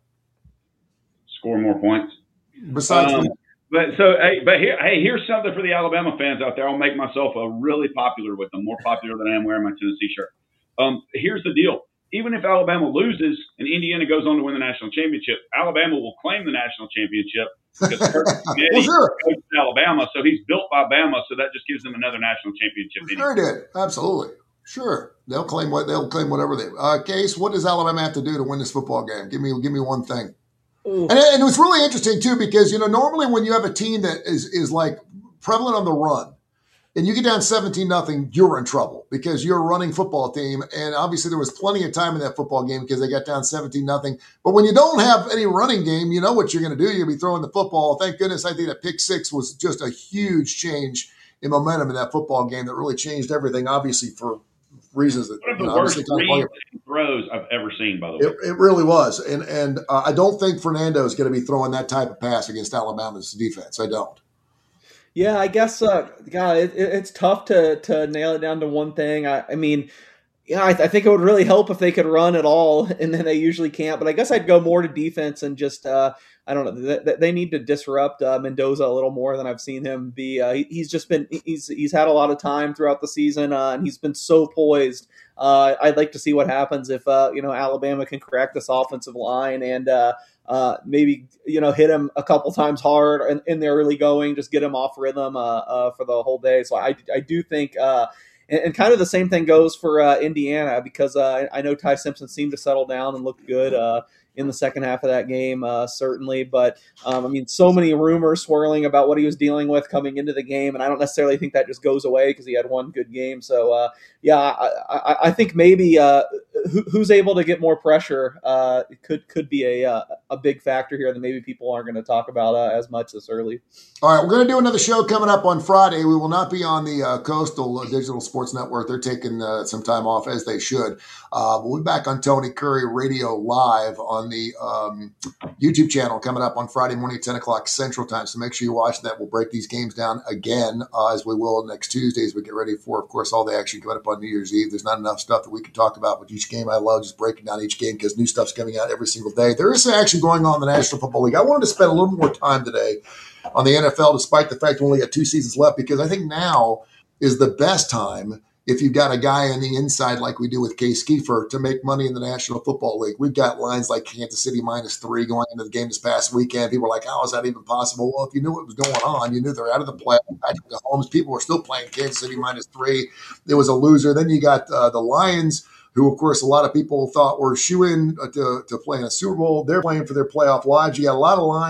Score more points. Besides here's something for the Alabama fans out there. I'll make myself really popular with them, more popular than I am wearing my Tennessee shirt. Here's the deal. Even if Alabama loses and Indiana goes on to win the national championship, Alabama will claim the national championship because coaches Alabama, so he's built by Bama, so that just gives them another national championship. Sure did. Absolutely. Sure. They'll claim whatever they Case, what does Alabama have to do to win this football game? Give me one thing. And it was really interesting too, because normally when you have a team that is like prevalent on the run, and you get down 17-0, you're in trouble because you're a running football team. And obviously there was plenty of time in that football game because they got down 17-0. But when you don't have any running game, you know what you're going to do. You're going to be throwing the football. Thank goodness I think that pick 6 was just a huge change in momentum in that football game that really changed everything, obviously for reasons that one of the worst throws I've ever seen, by the way. It really was. And I don't think Fernando is going to be throwing that type of pass against Alabama's defense. I don't. Yeah, I guess, it's tough to nail it down to one thing. I mean, I think it would really help if they could run at all, and then they usually can't. But I guess I'd go more to defense and just, I don't know, they need to disrupt Mendoza a little more than I've seen him be. He's had a lot of time throughout the season, and he's been so poised. I'd like to see what happens if, Alabama can crack this offensive line and maybe hit him a couple times hard in the early going, just get him off rhythm for the whole day. So I do think, and kind of the same thing goes for Indiana, because I know Ty Simpson seemed to settle down and look good in the second half of that game, certainly. But so many rumors swirling about what he was dealing with coming into the game, and I don't necessarily think that just goes away because he had one good game. So I think maybe who's able to get more pressure could be a big factor here that maybe people aren't going to talk about as much this early. All right, we're going to do another show coming up on Friday. We will not be on the Coastal Digital Sports Network. They're taking some time off, as they should. We'll be back on Tony Curry Radio Live on the YouTube channel coming up on Friday morning at 10 o'clock Central Time. So make sure you watch that. We'll break these games down again, as we will next Tuesday as we get ready for, of course, all the action coming up on New Year's Eve. There's not enough stuff that we can talk about with each game. I love just breaking down each game because new stuff's coming out every single day. There is some action going on in the National Football League. I wanted to spend a little more time today on the NFL, despite the fact we only got 2 seasons left, because I think now is the best time, if you've got a guy on the inside like we do with Case Kiefer, to make money in the National Football League. We've got lines like Kansas City -3 going into the game this past weekend. People were like, how is that even possible? Well, if you knew what was going on, you knew they're out of the playoffs. Patrick Mahomes, people were still playing Kansas City -3. There was a loser. Then you got the Lions, who, of course, a lot of people thought were shoo-in to play in a Super Bowl. They're playing for their playoff lodge. You got a lot of lines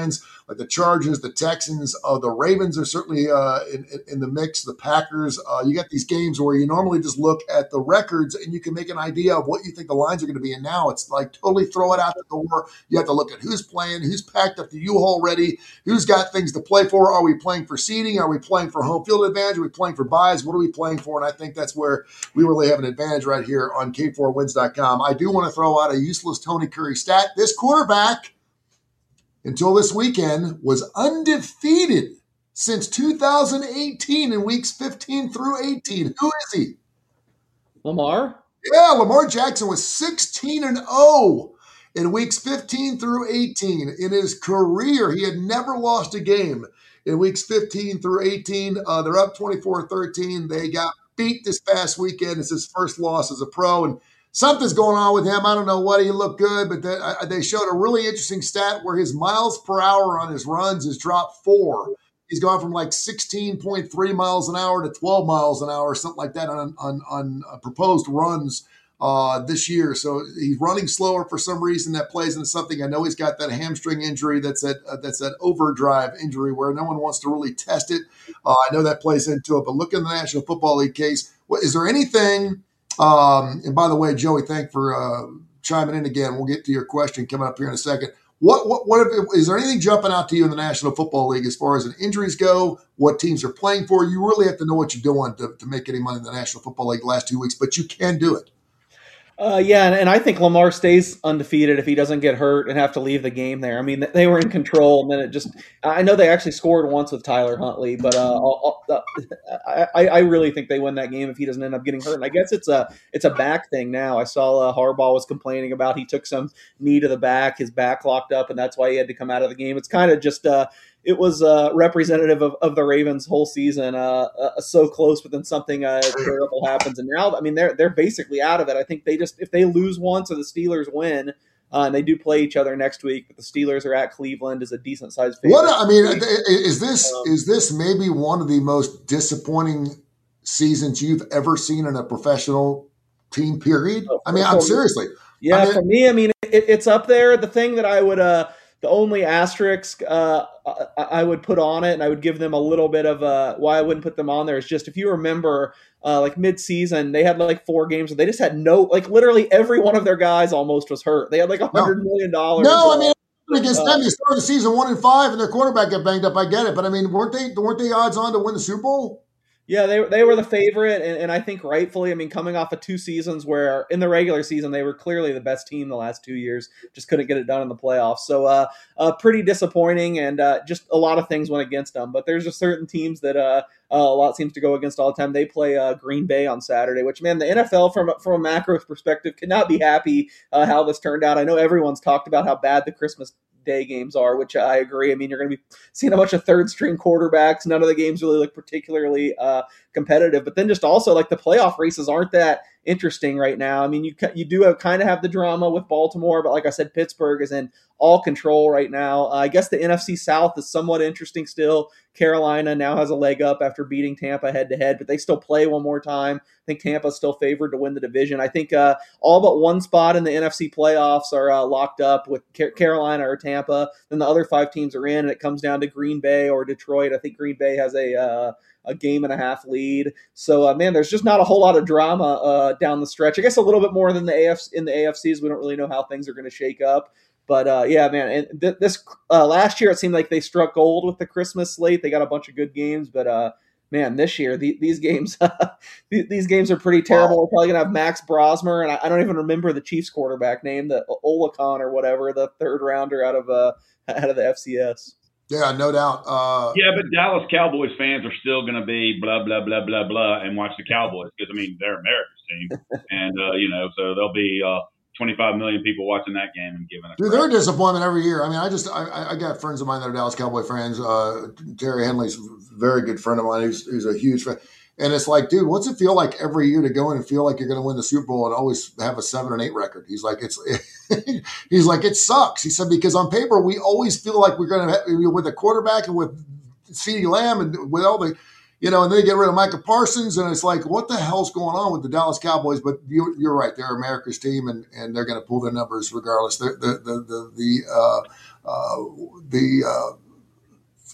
like the Chargers, the Texans, the Ravens are certainly in the mix. The Packers. You got these games where you normally just look at the records and you can make an idea of what you think the lines are going to be. And now it's like totally throw it out the door. You have to look at who's playing, who's packed up the U-Haul ready, who's got things to play for. Are we playing for seeding? Are we playing for home field advantage? Are we playing for buys? What are we playing for? And I think that's where we really have an advantage right here on K4Wins.com. I do want to throw out a useless Tony Curry stat. This quarterback, until this weekend, was undefeated since 2018 in weeks 15 through 18. Who is he? Lamar? Yeah, Lamar Jackson was 16-0 in weeks 15 through 18. In his career, he had never lost a game in weeks 15 through 18. They're up 24-13. They got beat this past weekend. It's his first loss as a pro, and something's going on with him. I don't know what. He looked good, but they showed a really interesting stat where his miles per hour on his runs has dropped 4. He's gone from like 16.3 miles an hour to 12 miles an hour, something like that on proposed runs this year. So he's running slower for some reason. That plays into something. I know he's got that hamstring injury that's that overdrive injury where no one wants to really test it. I know that plays into it. But look in the National Football League case. Is there anything and by the way, Joey, thanks for chiming in again. We'll get to your question coming up here in a second. Is there anything jumping out to you in the National Football League as far as injuries go, what teams are playing for? You really have to know what you're doing to make any money in the National Football League the last 2 weeks, but you can do it. Yeah, and I think Lamar stays undefeated if he doesn't get hurt and have to leave the game there. I mean, they were in control, and then it just – I know they actually scored once with Tyler Huntley, but I really think they win that game if he doesn't end up getting hurt. And I guess it's a back thing now. I saw Harbaugh was complaining about he took some knee to the back, his back locked up, and that's why he had to come out of the game. It's kind of just it was representative of the Ravens' whole season, so close, but then something terrible happens, and now I mean they're basically out of it. I think they just if they lose once or the Steelers win, and they do play each other next week, but the Steelers are at Cleveland is a decent sized favorite. Is this maybe one of the most disappointing seasons you've ever seen in a professional team? Period. I mean, I'm seriously. Yeah, for me, I mean it's up there. The thing that I would. The only asterisk I would put on it, and I would give them a little bit of why I wouldn't put them on there, is just if you remember, like mid-season, they had like 4 games, and they just had literally every one of their guys almost was hurt. They had like $100 million. No, I mean, against them, they started the season 1-5, and their quarterback got banged up. I get it, but I mean, weren't they odds on to win the Super Bowl? Yeah, they were the favorite, and I think rightfully. I mean, coming off of 2 seasons where in the regular season they were clearly the best team the last 2 years, just couldn't get it done in the playoffs. So pretty disappointing, and just a lot of things went against them. But there's just certain teams that a lot seems to go against all the time. They play Green Bay on Saturday, which, man, the NFL from a macro perspective could not be happy how this turned out. I know everyone's talked about how bad the Christmas Day games are, which I agree. I mean, you're going to be seeing a bunch of third string quarterbacks. None of the games really look particularly competitive, but then just also like the playoff races aren't that interesting right now. I mean, you do kind of have the drama with Baltimore, but like I said, Pittsburgh is in all control right now. I guess the NFC South is somewhat interesting still. Carolina now has a leg up after beating Tampa head-to-head, but they still play one more time. I think Tampa's still favored to win the division. I think all but one spot in the NFC playoffs are locked up with Carolina or Tampa. Then the other 5 teams are in, and it comes down to Green Bay or Detroit. I think Green Bay has a game and a half lead. So, man, there's just not a whole lot of drama down the stretch. I guess a little bit more than the AFCs. We don't really know how things are going to shake up. But, yeah, man, and this last year it seemed like they struck gold with the Christmas slate. They got a bunch of good games, but, man, this year these games these games are pretty terrible. Wow. We're probably going to have Max Brosmer, and I don't even remember the Chiefs quarterback name, the Olakon or whatever, the third rounder out of the FCS. Yeah, no doubt. Yeah, but Dallas Cowboys fans are still going to be blah, blah, blah, blah, blah, and watch the Cowboys because, I mean, they're America's team. And, so there'll be 25 million people watching that game and giving it. Dude, they're a disappointment every year. I mean, I got friends of mine that are Dallas Cowboy fans. Terry Henley's a very good friend of mine. He's a huge fan. And it's like, dude, what's it feel like every year to go in and feel like you're going to win the Super Bowl and always have a 7-8 record? He's like, he's like, it sucks. He said, because on paper, we always feel like we're going to, with a quarterback and with CeeDee Lamb and with all the, and then they get rid of Micah Parsons. And it's like, what the hell's going on with the Dallas Cowboys? But you're right. They're America's team and they're going to pull their numbers regardless. The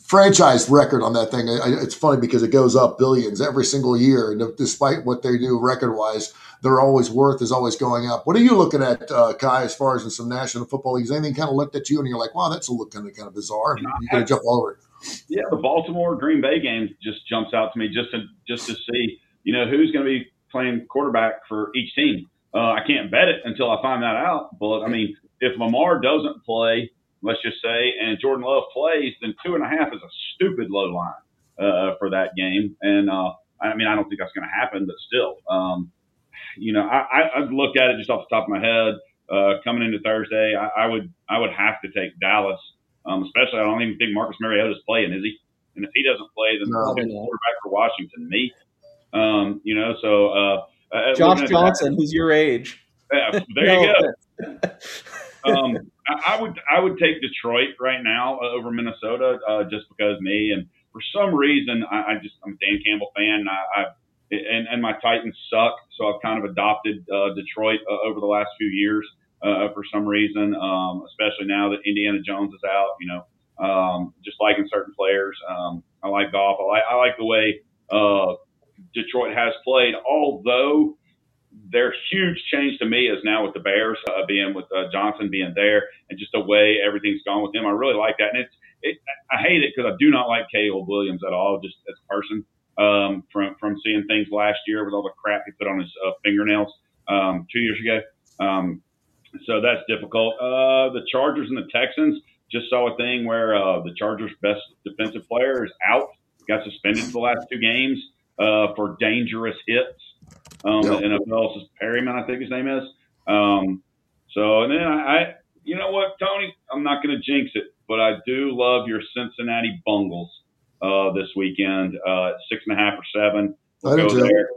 franchise record on that thing. It's funny because it goes up billions every single year. And despite what they do record-wise, their worth is always going up. What are you looking at, Kai, as far as in some National Football Leagues? Anything kind of looked at you and you're like, wow, that's a look kind of bizarre. You're going to jump all over it. Yeah, the Baltimore-Green Bay game just jumps out to me just to see, who's going to be playing quarterback for each team. I can't bet it until I find that out. But, I mean, if Lamar doesn't play, let's just say, and Jordan Love plays, then 2.5 is a stupid low line for that game. And, I mean, I don't think that's going to happen, but still, I'd look at it just off the top of my head. Coming into Thursday, I would have to take Dallas. Especially, I don't even think Marcus Mariota's playing, is he? And if he doesn't play, then the quarterback for Washington, me. Josh Johnson, who's your age. Yeah, there you go. I would take Detroit right now over Minnesota, just because me, and for some reason I'm a Dan Campbell fan. And my Titans suck, so I've kind of adopted Detroit over the last few years. For some reason, especially now that Indiana Jones is out, just liking certain players. I like Goff. I like the way Detroit has played, although their huge change to me is now with the Bears being with Johnson being there and just the way everything's gone with him. I really like that. And I hate it because I do not like Caleb Williams at all, just as a person, from seeing things last year with all the crap he put on his fingernails 2 years ago. So that's difficult. The Chargers and the Texans, just saw a thing where the Chargers' best defensive player is out, got suspended for the last 2 games for dangerous hits. The NFL's Perryman, I think his name is. And then you know what, Tony? I'm not going to jinx it, but I do love your Cincinnati Bungles this weekend, 6.5 or 7. We'll go there.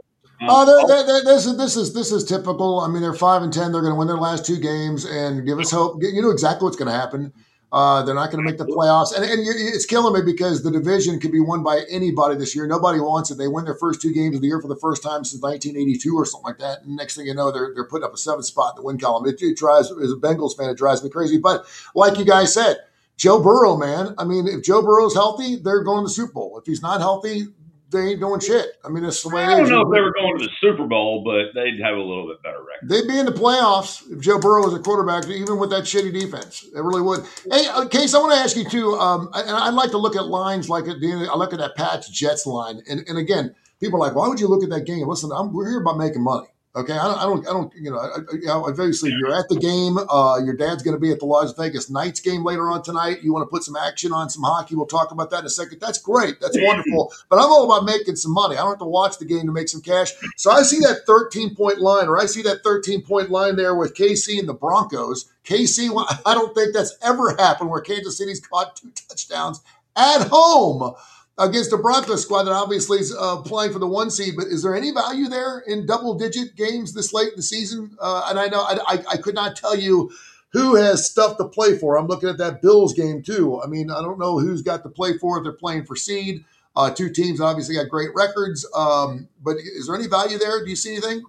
This is typical. I mean, they're 5-10. They're going to win their last 2 games and give us hope. You know exactly what's going to happen. They're not going to make the playoffs, and it's killing me because the division could be won by anybody this year. Nobody wants it. They win their first 2 games of the year for the first time since 1982 or something like that. And next thing you know, they're putting up a 7th spot in the win column. It drives, as a Bengals fan, it drives me crazy. But like you guys said, Joe Burrow, man. I mean, if Joe Burrow's healthy, they're going to the Super Bowl. If he's not healthy, they ain't doing shit. I mean, that's the way it is. I don't know if they were going to the Super Bowl, but they'd have a little bit better record. They'd be in the playoffs if Joe Burrow was a quarterback, even with that shitty defense. They really would. Hey, Case, I want to ask you too, and I'd like to look at lines like at the end. I look at that Pats-Jets line, and again, people are like, why would you look at that game? Listen, we're here about making money. Okay, I don't. Obviously, you're at the game. Your dad's going to be at the Las Vegas Knights game later on tonight. You want to put some action on some hockey. We'll talk about that in a second. That's great. That's wonderful. But I'm all about making some money. I don't have to watch the game to make some cash. So I see that 13-point line, or I see that 13-point line there with KC and the Broncos. KC, I don't think that's ever happened where Kansas City's caught 2 touchdowns at home against a Broncos squad that obviously is playing for the 1 seed. But is there any value there in double-digit games this late in the season? And I know I could not tell you who has stuff to play for. I'm looking at that Bills game too. I mean, I don't know who's got to play for if they're playing for seed. 2 teams obviously got great records. But is there any value there? Do you see anything?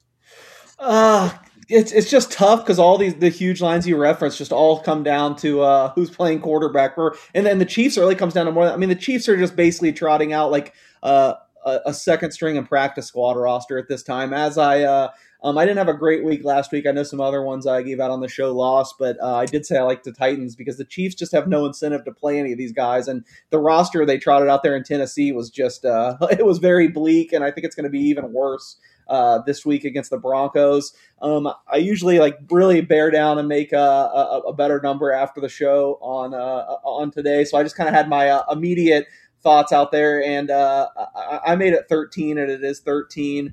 It's just tough because all the huge lines you reference just all come down to who's playing quarterback. And then the Chiefs really comes down to more. I mean, the Chiefs are just basically trotting out like a second string and practice squad roster at this time. As I didn't have a great week last week. I know some other ones I gave out on the show lost, but I did say I like the Titans because the Chiefs just have no incentive to play any of these guys. And the roster they trotted out there in Tennessee was just it was very bleak, and I think it's going to be even worse this week against the Broncos. I usually really bear down and make a better number after the show on today. So I just kind of had my immediate thoughts out there, and I made it 13, and it is 13.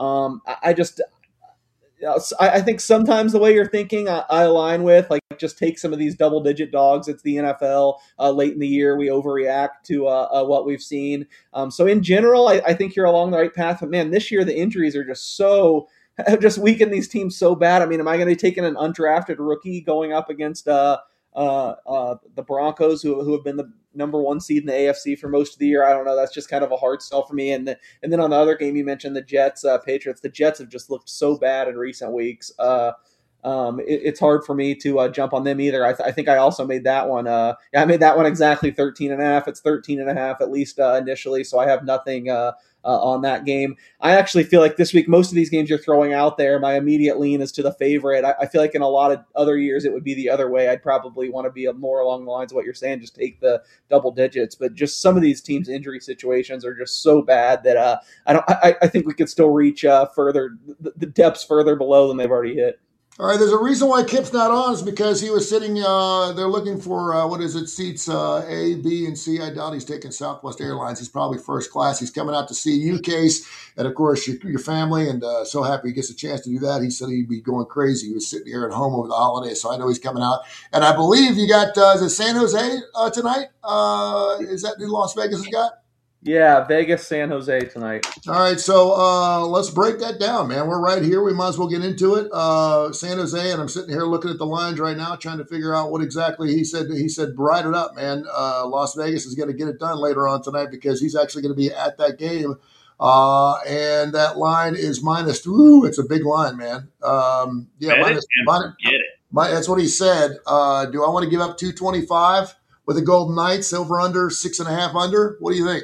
I think sometimes the way you're thinking, I align with, just take some of these double-digit dogs. It's the NFL. Late in the year, we overreact to what we've seen. So in general, I think you're along the right path. But, man, this year the injuries are just weakened these teams so bad. I mean, am I going to be taking an undrafted rookie going up against the Broncos, who have been the number 1 seed in the AFC for most of the year? I don't know. That's just kind of a hard sell for me. And then on the other game you mentioned, the Jets, Patriots. The Jets have just looked so bad in recent weeks. it's hard for me to jump on them either. I think I also made that one. I made that one exactly 13.5. It's 13.5 at least initially, so I have nothing on that game. I actually feel like this week, most of these games you're throwing out there, my immediate lean is to the favorite. I feel like in a lot of other years, it would be the other way. I'd probably want to be more along the lines of what you're saying, just take the double digits. But just some of these teams' injury situations are just so bad that I think we could still reach further, the depths further below than they've already hit. All right, there's a reason why Kip's not on is because he was sitting, they're looking for, seats A, B, and C. I doubt he's taking Southwest Airlines. He's probably first class. He's coming out to see you, Case, and, of course, your family, and so happy he gets a chance to do that. He said he'd be going crazy. He was sitting here at home over the holidays, so I know he's coming out. And I believe you got, is it San Jose tonight? Is that who Las Vegas has got? Yeah, Vegas, San Jose tonight. All right, so let's break that down, man. We're right here. We might as well get into it. San Jose, and I'm sitting here looking at the lines right now, trying to figure out what exactly he said. He said, "Bright it up, man. Las Vegas is going to get it done later on tonight because he's actually going to be at that game." And that line is minus. Ooh, it's a big line, man. Minus. That's what he said. Do I want to give up 225 with the Golden Knights over under 6.5 under? What do you think?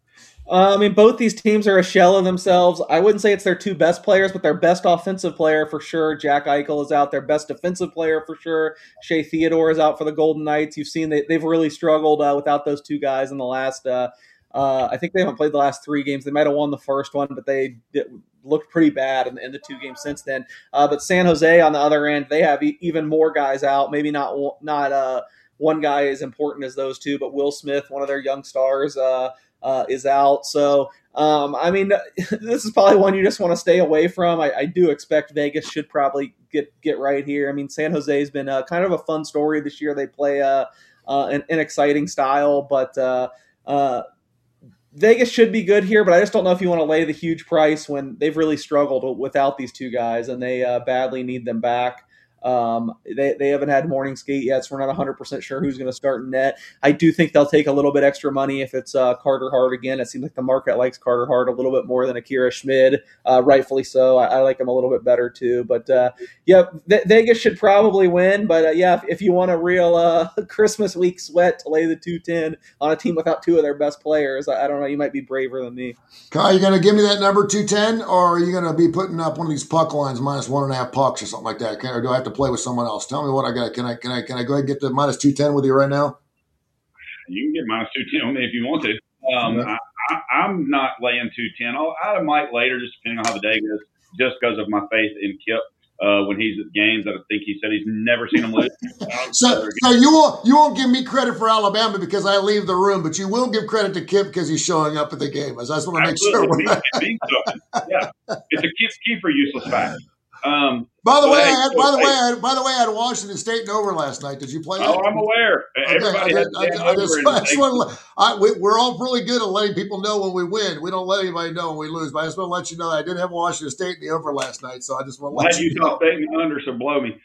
Both these teams are a shell of themselves. I wouldn't say it's their two best players, but their best offensive player for sure. Jack Eichel is out. Their best defensive player for sure. Shea Theodore is out for the Golden Knights. You've seen they've really struggled without those two guys in the last I think they haven't played the last 3 games. They might have won the first one, but they looked pretty bad in the 2 games since then. But San Jose, on the other end, they have even more guys out. Maybe not one guy as important as those two, but Will Smith, one of their young stars, is out. So, this is probably one you just want to stay away from. I do expect Vegas should probably get right here. San Jose has been kind of a fun story this year. They play an exciting style, but Vegas should be good here, but I just don't know if you want to lay the huge price when they've really struggled without these two guys, and they badly need them back. They haven't had morning skate yet, so we're not 100% sure who's going to start in net. I do think they'll take a little bit extra money if it's Carter Hart again. It seems like the market likes Carter Hart a little bit more than Akira Schmid, rightfully so. I like him a little bit better too. But Vegas should probably win. But if you want a real Christmas week sweat to lay the 210 on a team without 2 of their best players, I don't know. You might be braver than me. Kyle, you going to give me that number 210, or are you going to be putting up one of these puck lines minus 1.5 pucks or something like that? Or do I have to play with someone else? Tell me what I got. Can I go ahead and get the minus 210 with you right now? You can get minus 210 on me if you want to. I'm not laying 210. I might later, just depending on how the day goes, just because of my faith in Kip. When he's at games, I think he said he's never seen him lose. So you won't give me credit for Alabama because I leave the room, but you will give credit to Kip because he's showing up at the game. I just want to make sure. Yeah, it's a key for useless fact. By the way, I had Washington State and over last night. Did you play that? Oh, I'm aware. We're all really good at letting people know when we win. We don't let anybody know when we lose. But I just want to let you know that I did have Washington State in the over last night, so I just want to let you know. State in the under, so blow me.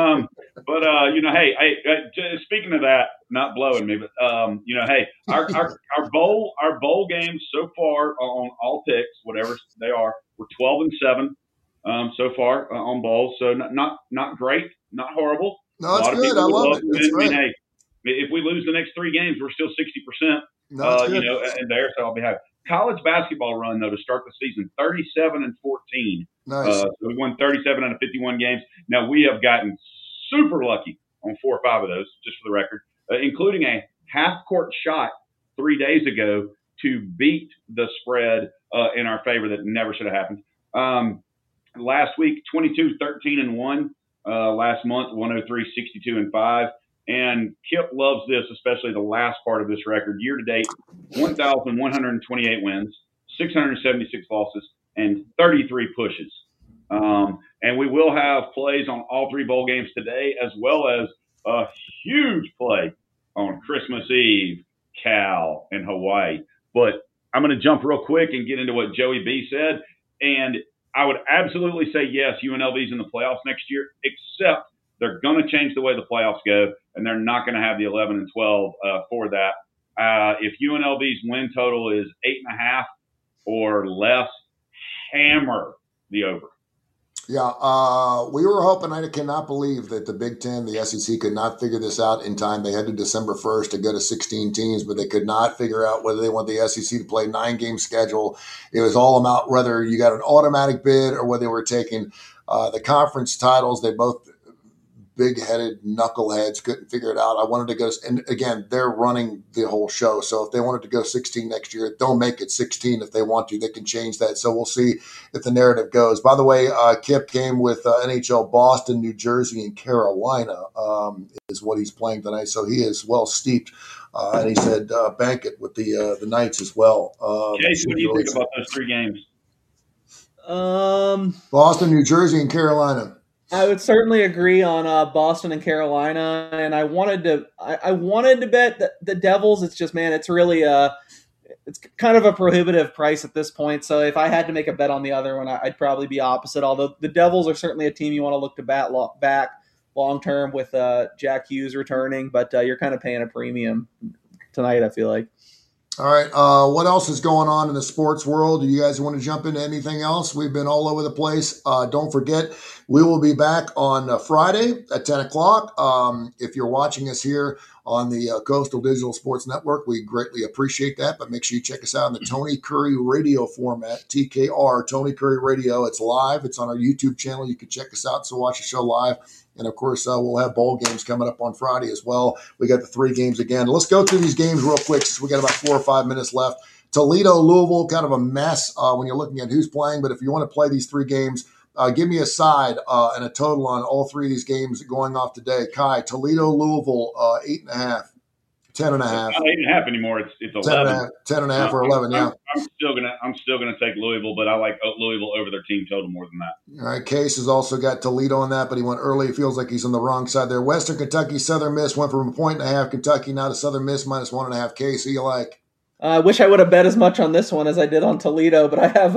Hey, speaking of that, not blowing me, but hey, our bowl games so far on all picks, whatever they are, we're 12-7. So far on bowls, so not great, not horrible. No, it's good. I love it. It's great. Hey, if we lose the next 3 games, we're still 60%. No, and there, so I'll be happy. College basketball run though to start the season, 37-14. Nice. So we won 37 out of 51 games. Now we have gotten super lucky on 4 or 5 of those, just for the record, including a half-court shot 3 days ago to beat the spread in our favor that never should have happened. Last week, 22-13-1. Last month, 103-62-5. And Kip loves this, especially the last part of this record. Year to date, 1,128 wins, 676 losses, and 33 pushes. And we will have plays on all 3 bowl games today, as well as a huge play on Christmas Eve, Cal, and Hawaii. But I'm going to jump real quick and get into what Joey B said. And I would absolutely say yes, UNLV's in the playoffs next year, except they're going to change the way the playoffs go, and they're not going to have the 11 and 12 for that. If UNLV's win total is 8.5 or less, hammer the over. Yeah, we were hoping. I cannot believe that the Big Ten, the SEC, could not figure this out in time. They had to December 1st to go to 16 teams, but they could not figure out whether they want the SEC to play 9-game schedule. It was all about whether you got an automatic bid or whether they were taking the conference titles. They both big-headed knuckleheads couldn't figure it out. I wanted to go, and again, they're running the whole show. So if they wanted to go 16 next year, they'll make it 16 if they want to. They can change that. So we'll see if the narrative goes. By the way, Kip came with NHL Boston, New Jersey, and Carolina is what he's playing tonight. So he is well steeped. And he said bank it with the Knights as well. Chase, what do you think about those 3 games? Boston, New Jersey, and Carolina. I would certainly agree on Boston and Carolina, and I wanted to bet the Devils. It's just, man, it's really it's kind of a prohibitive price at this point. So if I had to make a bet on the other one, I'd probably be opposite. Although the Devils are certainly a team you want to look to back long term with Jack Hughes returning, but you're kind of paying a premium tonight, I feel like. All right. What else is going on in the sports world? Do you guys want to jump into anything else? We've been all over the place. Don't forget, we will be back on Friday at 10 o'clock. If you're watching us here on the Coastal Digital Sports Network, we greatly appreciate that. But make sure you check us out on the Tony Curry Radio format, TKR, Tony Curry Radio. It's live. It's on our YouTube channel. You can check us out. So watch the show live. And, of course, we'll have bowl games coming up on Friday as well. We got the 3 games again. Let's go through these games real quick since we got about 4 or 5 minutes left. Toledo, Louisville, kind of a mess when you're looking at who's playing. But if you want to play these 3 games, give me a side and a total on all 3 of these games going off today. Kai, Toledo, Louisville, 8.5. 10.5. It's not 8.5 anymore. It's 11. 10.5 or 11. Yeah. I'm still gonna take Louisville, but I like Louisville over their team total more than that. All right. Case has also got Toledo on that, but he went early. It feels like he's on the wrong side there. Western Kentucky, Southern Miss went from 1.5. Kentucky now to Southern Miss minus 1.5. Case, who you like? I wish I would have bet as much on this one as I did on Toledo, but I have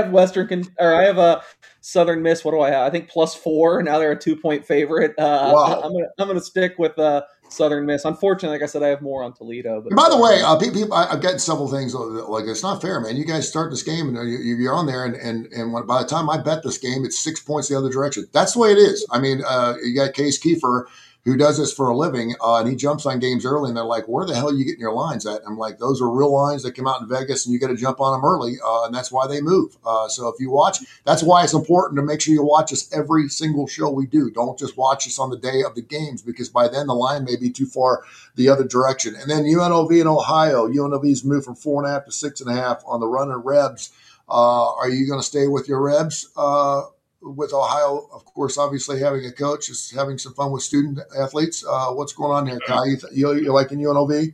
a Southern Miss. What do I have? I think +4. Now they're a 2-point favorite. Wow. I'm gonna stick with Southern Miss. Unfortunately, like I said, I have more on Toledo. But by the way, people, I've got several things like it's not fair, man. You guys start this game and you're on there, and when, by the time I bet this game, it's 6 points the other direction. That's the way it is. I mean, you got Case Kiefer, who does this for a living, and he jumps on games early, and they're like, where the hell are you getting your lines at? And I'm like, those are real lines that come out in Vegas, and you got to jump on them early, and that's why they move. So if you watch, that's why it's important to make sure you watch us every single show we do. Don't just watch us on the day of the games, because by then the line may be too far the other direction. And then UNLV in Ohio. UNLV's moved from 4.5 to 6.5 on the run of Rebs. Are you going to stay with your Rebs? With Ohio, of course, obviously having a coach is having some fun with student athletes. What's going on here, Kai? You liking UNLV?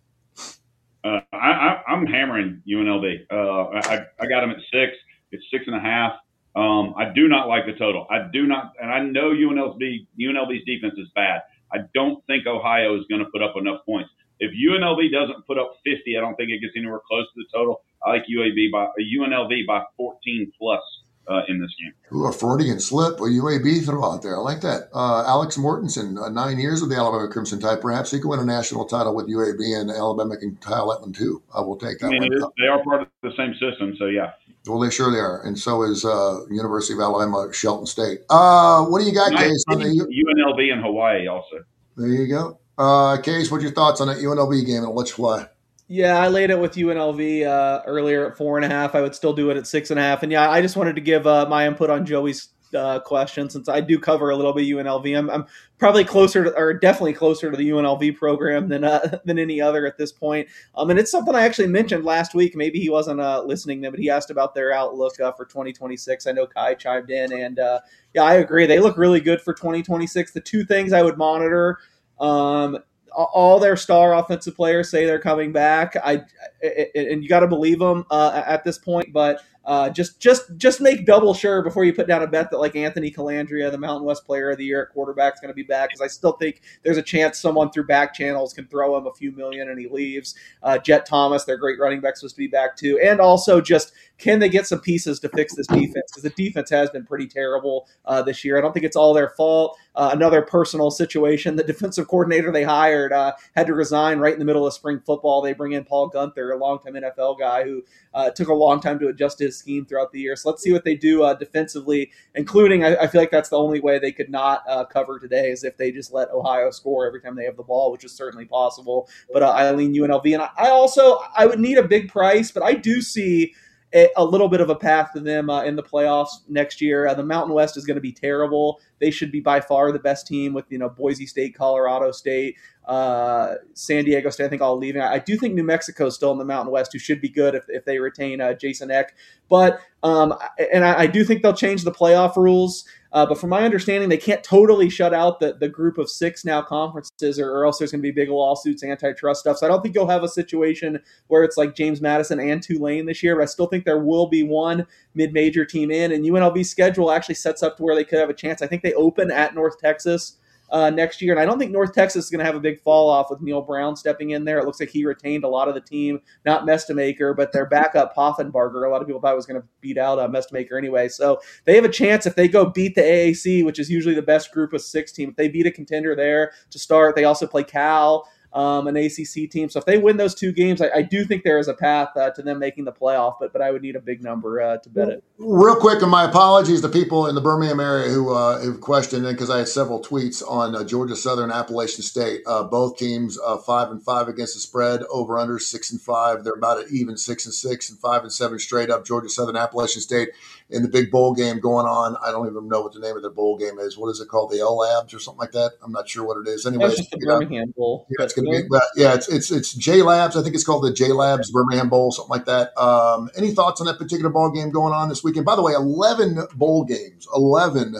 I'm hammering UNLV. I got them at 6. It's 6.5. I do not like the total. I do not, and I know UNLV's defense is bad. I don't think Ohio is going to put up enough points. If UNLV doesn't put up 50, I don't think it gets anywhere close to the total. I like UNLV by 14 plus. In this game. Ooh, a Freudian slip, a UAB throw out there. I like that. Alex Mortensen, 9 years with the Alabama Crimson Tide. Perhaps he could win a national title with UAB, and Alabama can tile that one too. I will take that one. They are part of the same system, so yeah. Well, they are, and so is University of Alabama, Shelton State. What do you got, Case? On the UNLV and Hawaii also. There you go. Case, what's your thoughts on that UNLV game, and let's fly? Yeah, I laid it with UNLV earlier at 4.5. I would still do it at 6.5. And yeah, I just wanted to give my input on Joey's question, since I do cover a little bit UNLV. I'm probably definitely closer to the UNLV program than any other at this point. And it's something I actually mentioned last week. Maybe he wasn't listening then, but he asked about their outlook for 2026. I know Kai chimed in, and yeah, I agree. They look really good for 2026. The 2 things I would monitor. All their star offensive players say they're coming back. And you got to believe them at this point. But just make double sure before you put down a bet that like Anthony Calandria, the Mountain West Player of the Year at quarterback, is going to be back, because I still think there's a chance someone through back channels can throw him a few million and he leaves. Jet Thomas, their great running back, supposed to be back too, and also just can they get some pieces to fix this defense? Because the defense has been pretty terrible this year. I don't think it's all their fault. Another personal situation, the defensive coordinator they hired had to resign right in the middle of spring football. They bring in Paul Gunther, a longtime NFL guy who took a long time to adjust his scheme throughout the year. So let's see what they do defensively, including I feel like that's the only way they could not cover today is if they just let Ohio score every time they have the ball, which is certainly possible. But I lean UNLV. And I would need a big price, but I do see a little bit of a path to them in the playoffs next year. The Mountain West is going to be terrible. They should be by far the best team with, Boise State, Colorado State, San Diego State, I think all leaving. I do think New Mexico is still in the Mountain West, who should be good if they retain Jason Eck. But I do think they'll change the playoff rules. But from my understanding, they can't totally shut out the group of 6 now conferences, or else there's going to be big lawsuits, antitrust stuff. So I don't think you'll have a situation where it's like James Madison and Tulane this year, but I still think there will be one mid-major team in. And UNLV's schedule actually sets up to where they could have a chance. I think they open at North Texas next year. And I don't think North Texas is going to have a big fall off with Neil Brown stepping in there. It looks like he retained a lot of the team, not Mestemaker, but their backup Poffenbarger. A lot of people thought was going to beat out Mestemaker anyway. So they have a chance if they go beat the AAC, which is usually the best group of 6 team. If they beat a contender there to start, they also play Cal, an ACC team. So if they win those 2 games, I do think there is a path to them making the playoff, but I would need a big number to bet it. Real quick, and my apologies to people in the Birmingham area who questioned it, because I had several tweets on Georgia Southern, Appalachian State. Both teams 5-5 against the spread, over under 6-5. They're about an even 6-6 and 5-7 straight up. Georgia Southern, Appalachian State in the big bowl game going on. I don't even know what the name of the bowl game is. What is it called? The L Labs or something like that? I'm not sure what it is. Anyway, it's just the Birmingham Bowl. Yeah, it's going to be. But yeah, it's J Labs. I think it's called the J Labs Birmingham Bowl, something like that. Any thoughts on that particular ball game going on this weekend? By the way, 11 bowl games, 11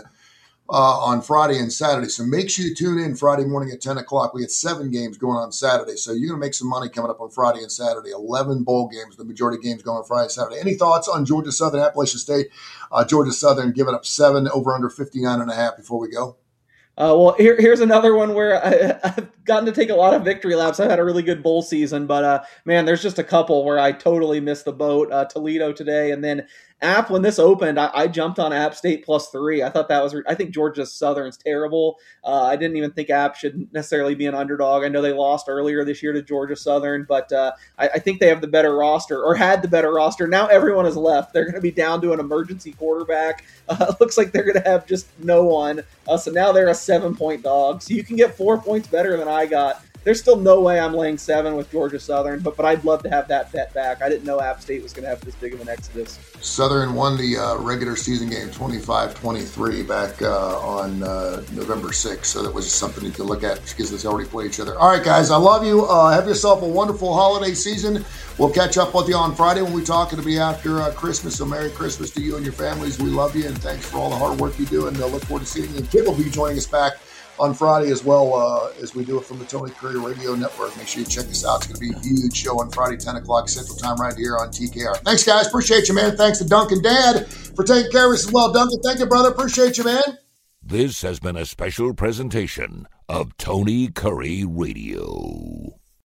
on Friday and Saturday. So make sure you tune in Friday morning at 10 o'clock. We had 7 games going on Saturday. So you're going to make some money coming up on Friday and Saturday. 11 bowl games, the majority of games going on Friday and Saturday. Any thoughts on Georgia Southern, Appalachian State? Georgia Southern giving up 7, over under 59.5 before we go. Well, here's another one where I've gotten to take a lot of victory laps. I've had a really good bowl season, but man, there's just a couple where I totally missed the boat. Toledo today, and then App, when this opened, I jumped on App State +3. I thought that was I think Georgia Southern's terrible. I didn't even think App should necessarily be an underdog. I know they lost earlier this year to Georgia Southern, but I think they have the better roster, or had the better roster. Now everyone is left. They're going to be down to an emergency quarterback. Looks like they're going to have just no one. So now they're a 7-point dog. So you can get 4 points better than I got. There's still no way I'm laying 7 with Georgia Southern, but I'd love to have that bet back. I didn't know App State was going to have this big of an exodus. Southern won the regular season game 25-23 back on November 6th, so that was just something you can look at because they already played each other. All right, guys, I love you. Have yourself a wonderful holiday season. We'll catch up with you on Friday when we talk. It'll be after Christmas, so Merry Christmas to you and your families. We love you, and thanks for all the hard work you do, and look forward to seeing you. And Kip will be joining us back on Friday as well as we do it from the Tony Curry Radio Network. Make sure you check this out. It's going to be a huge show on Friday, 10 o'clock Central Time right here on TKR. Thanks, guys. Appreciate you, man. Thanks to Duncan Dad for taking care of us as well. Duncan, thank you, brother. Appreciate you, man. This has been a special presentation of Tony Curry Radio.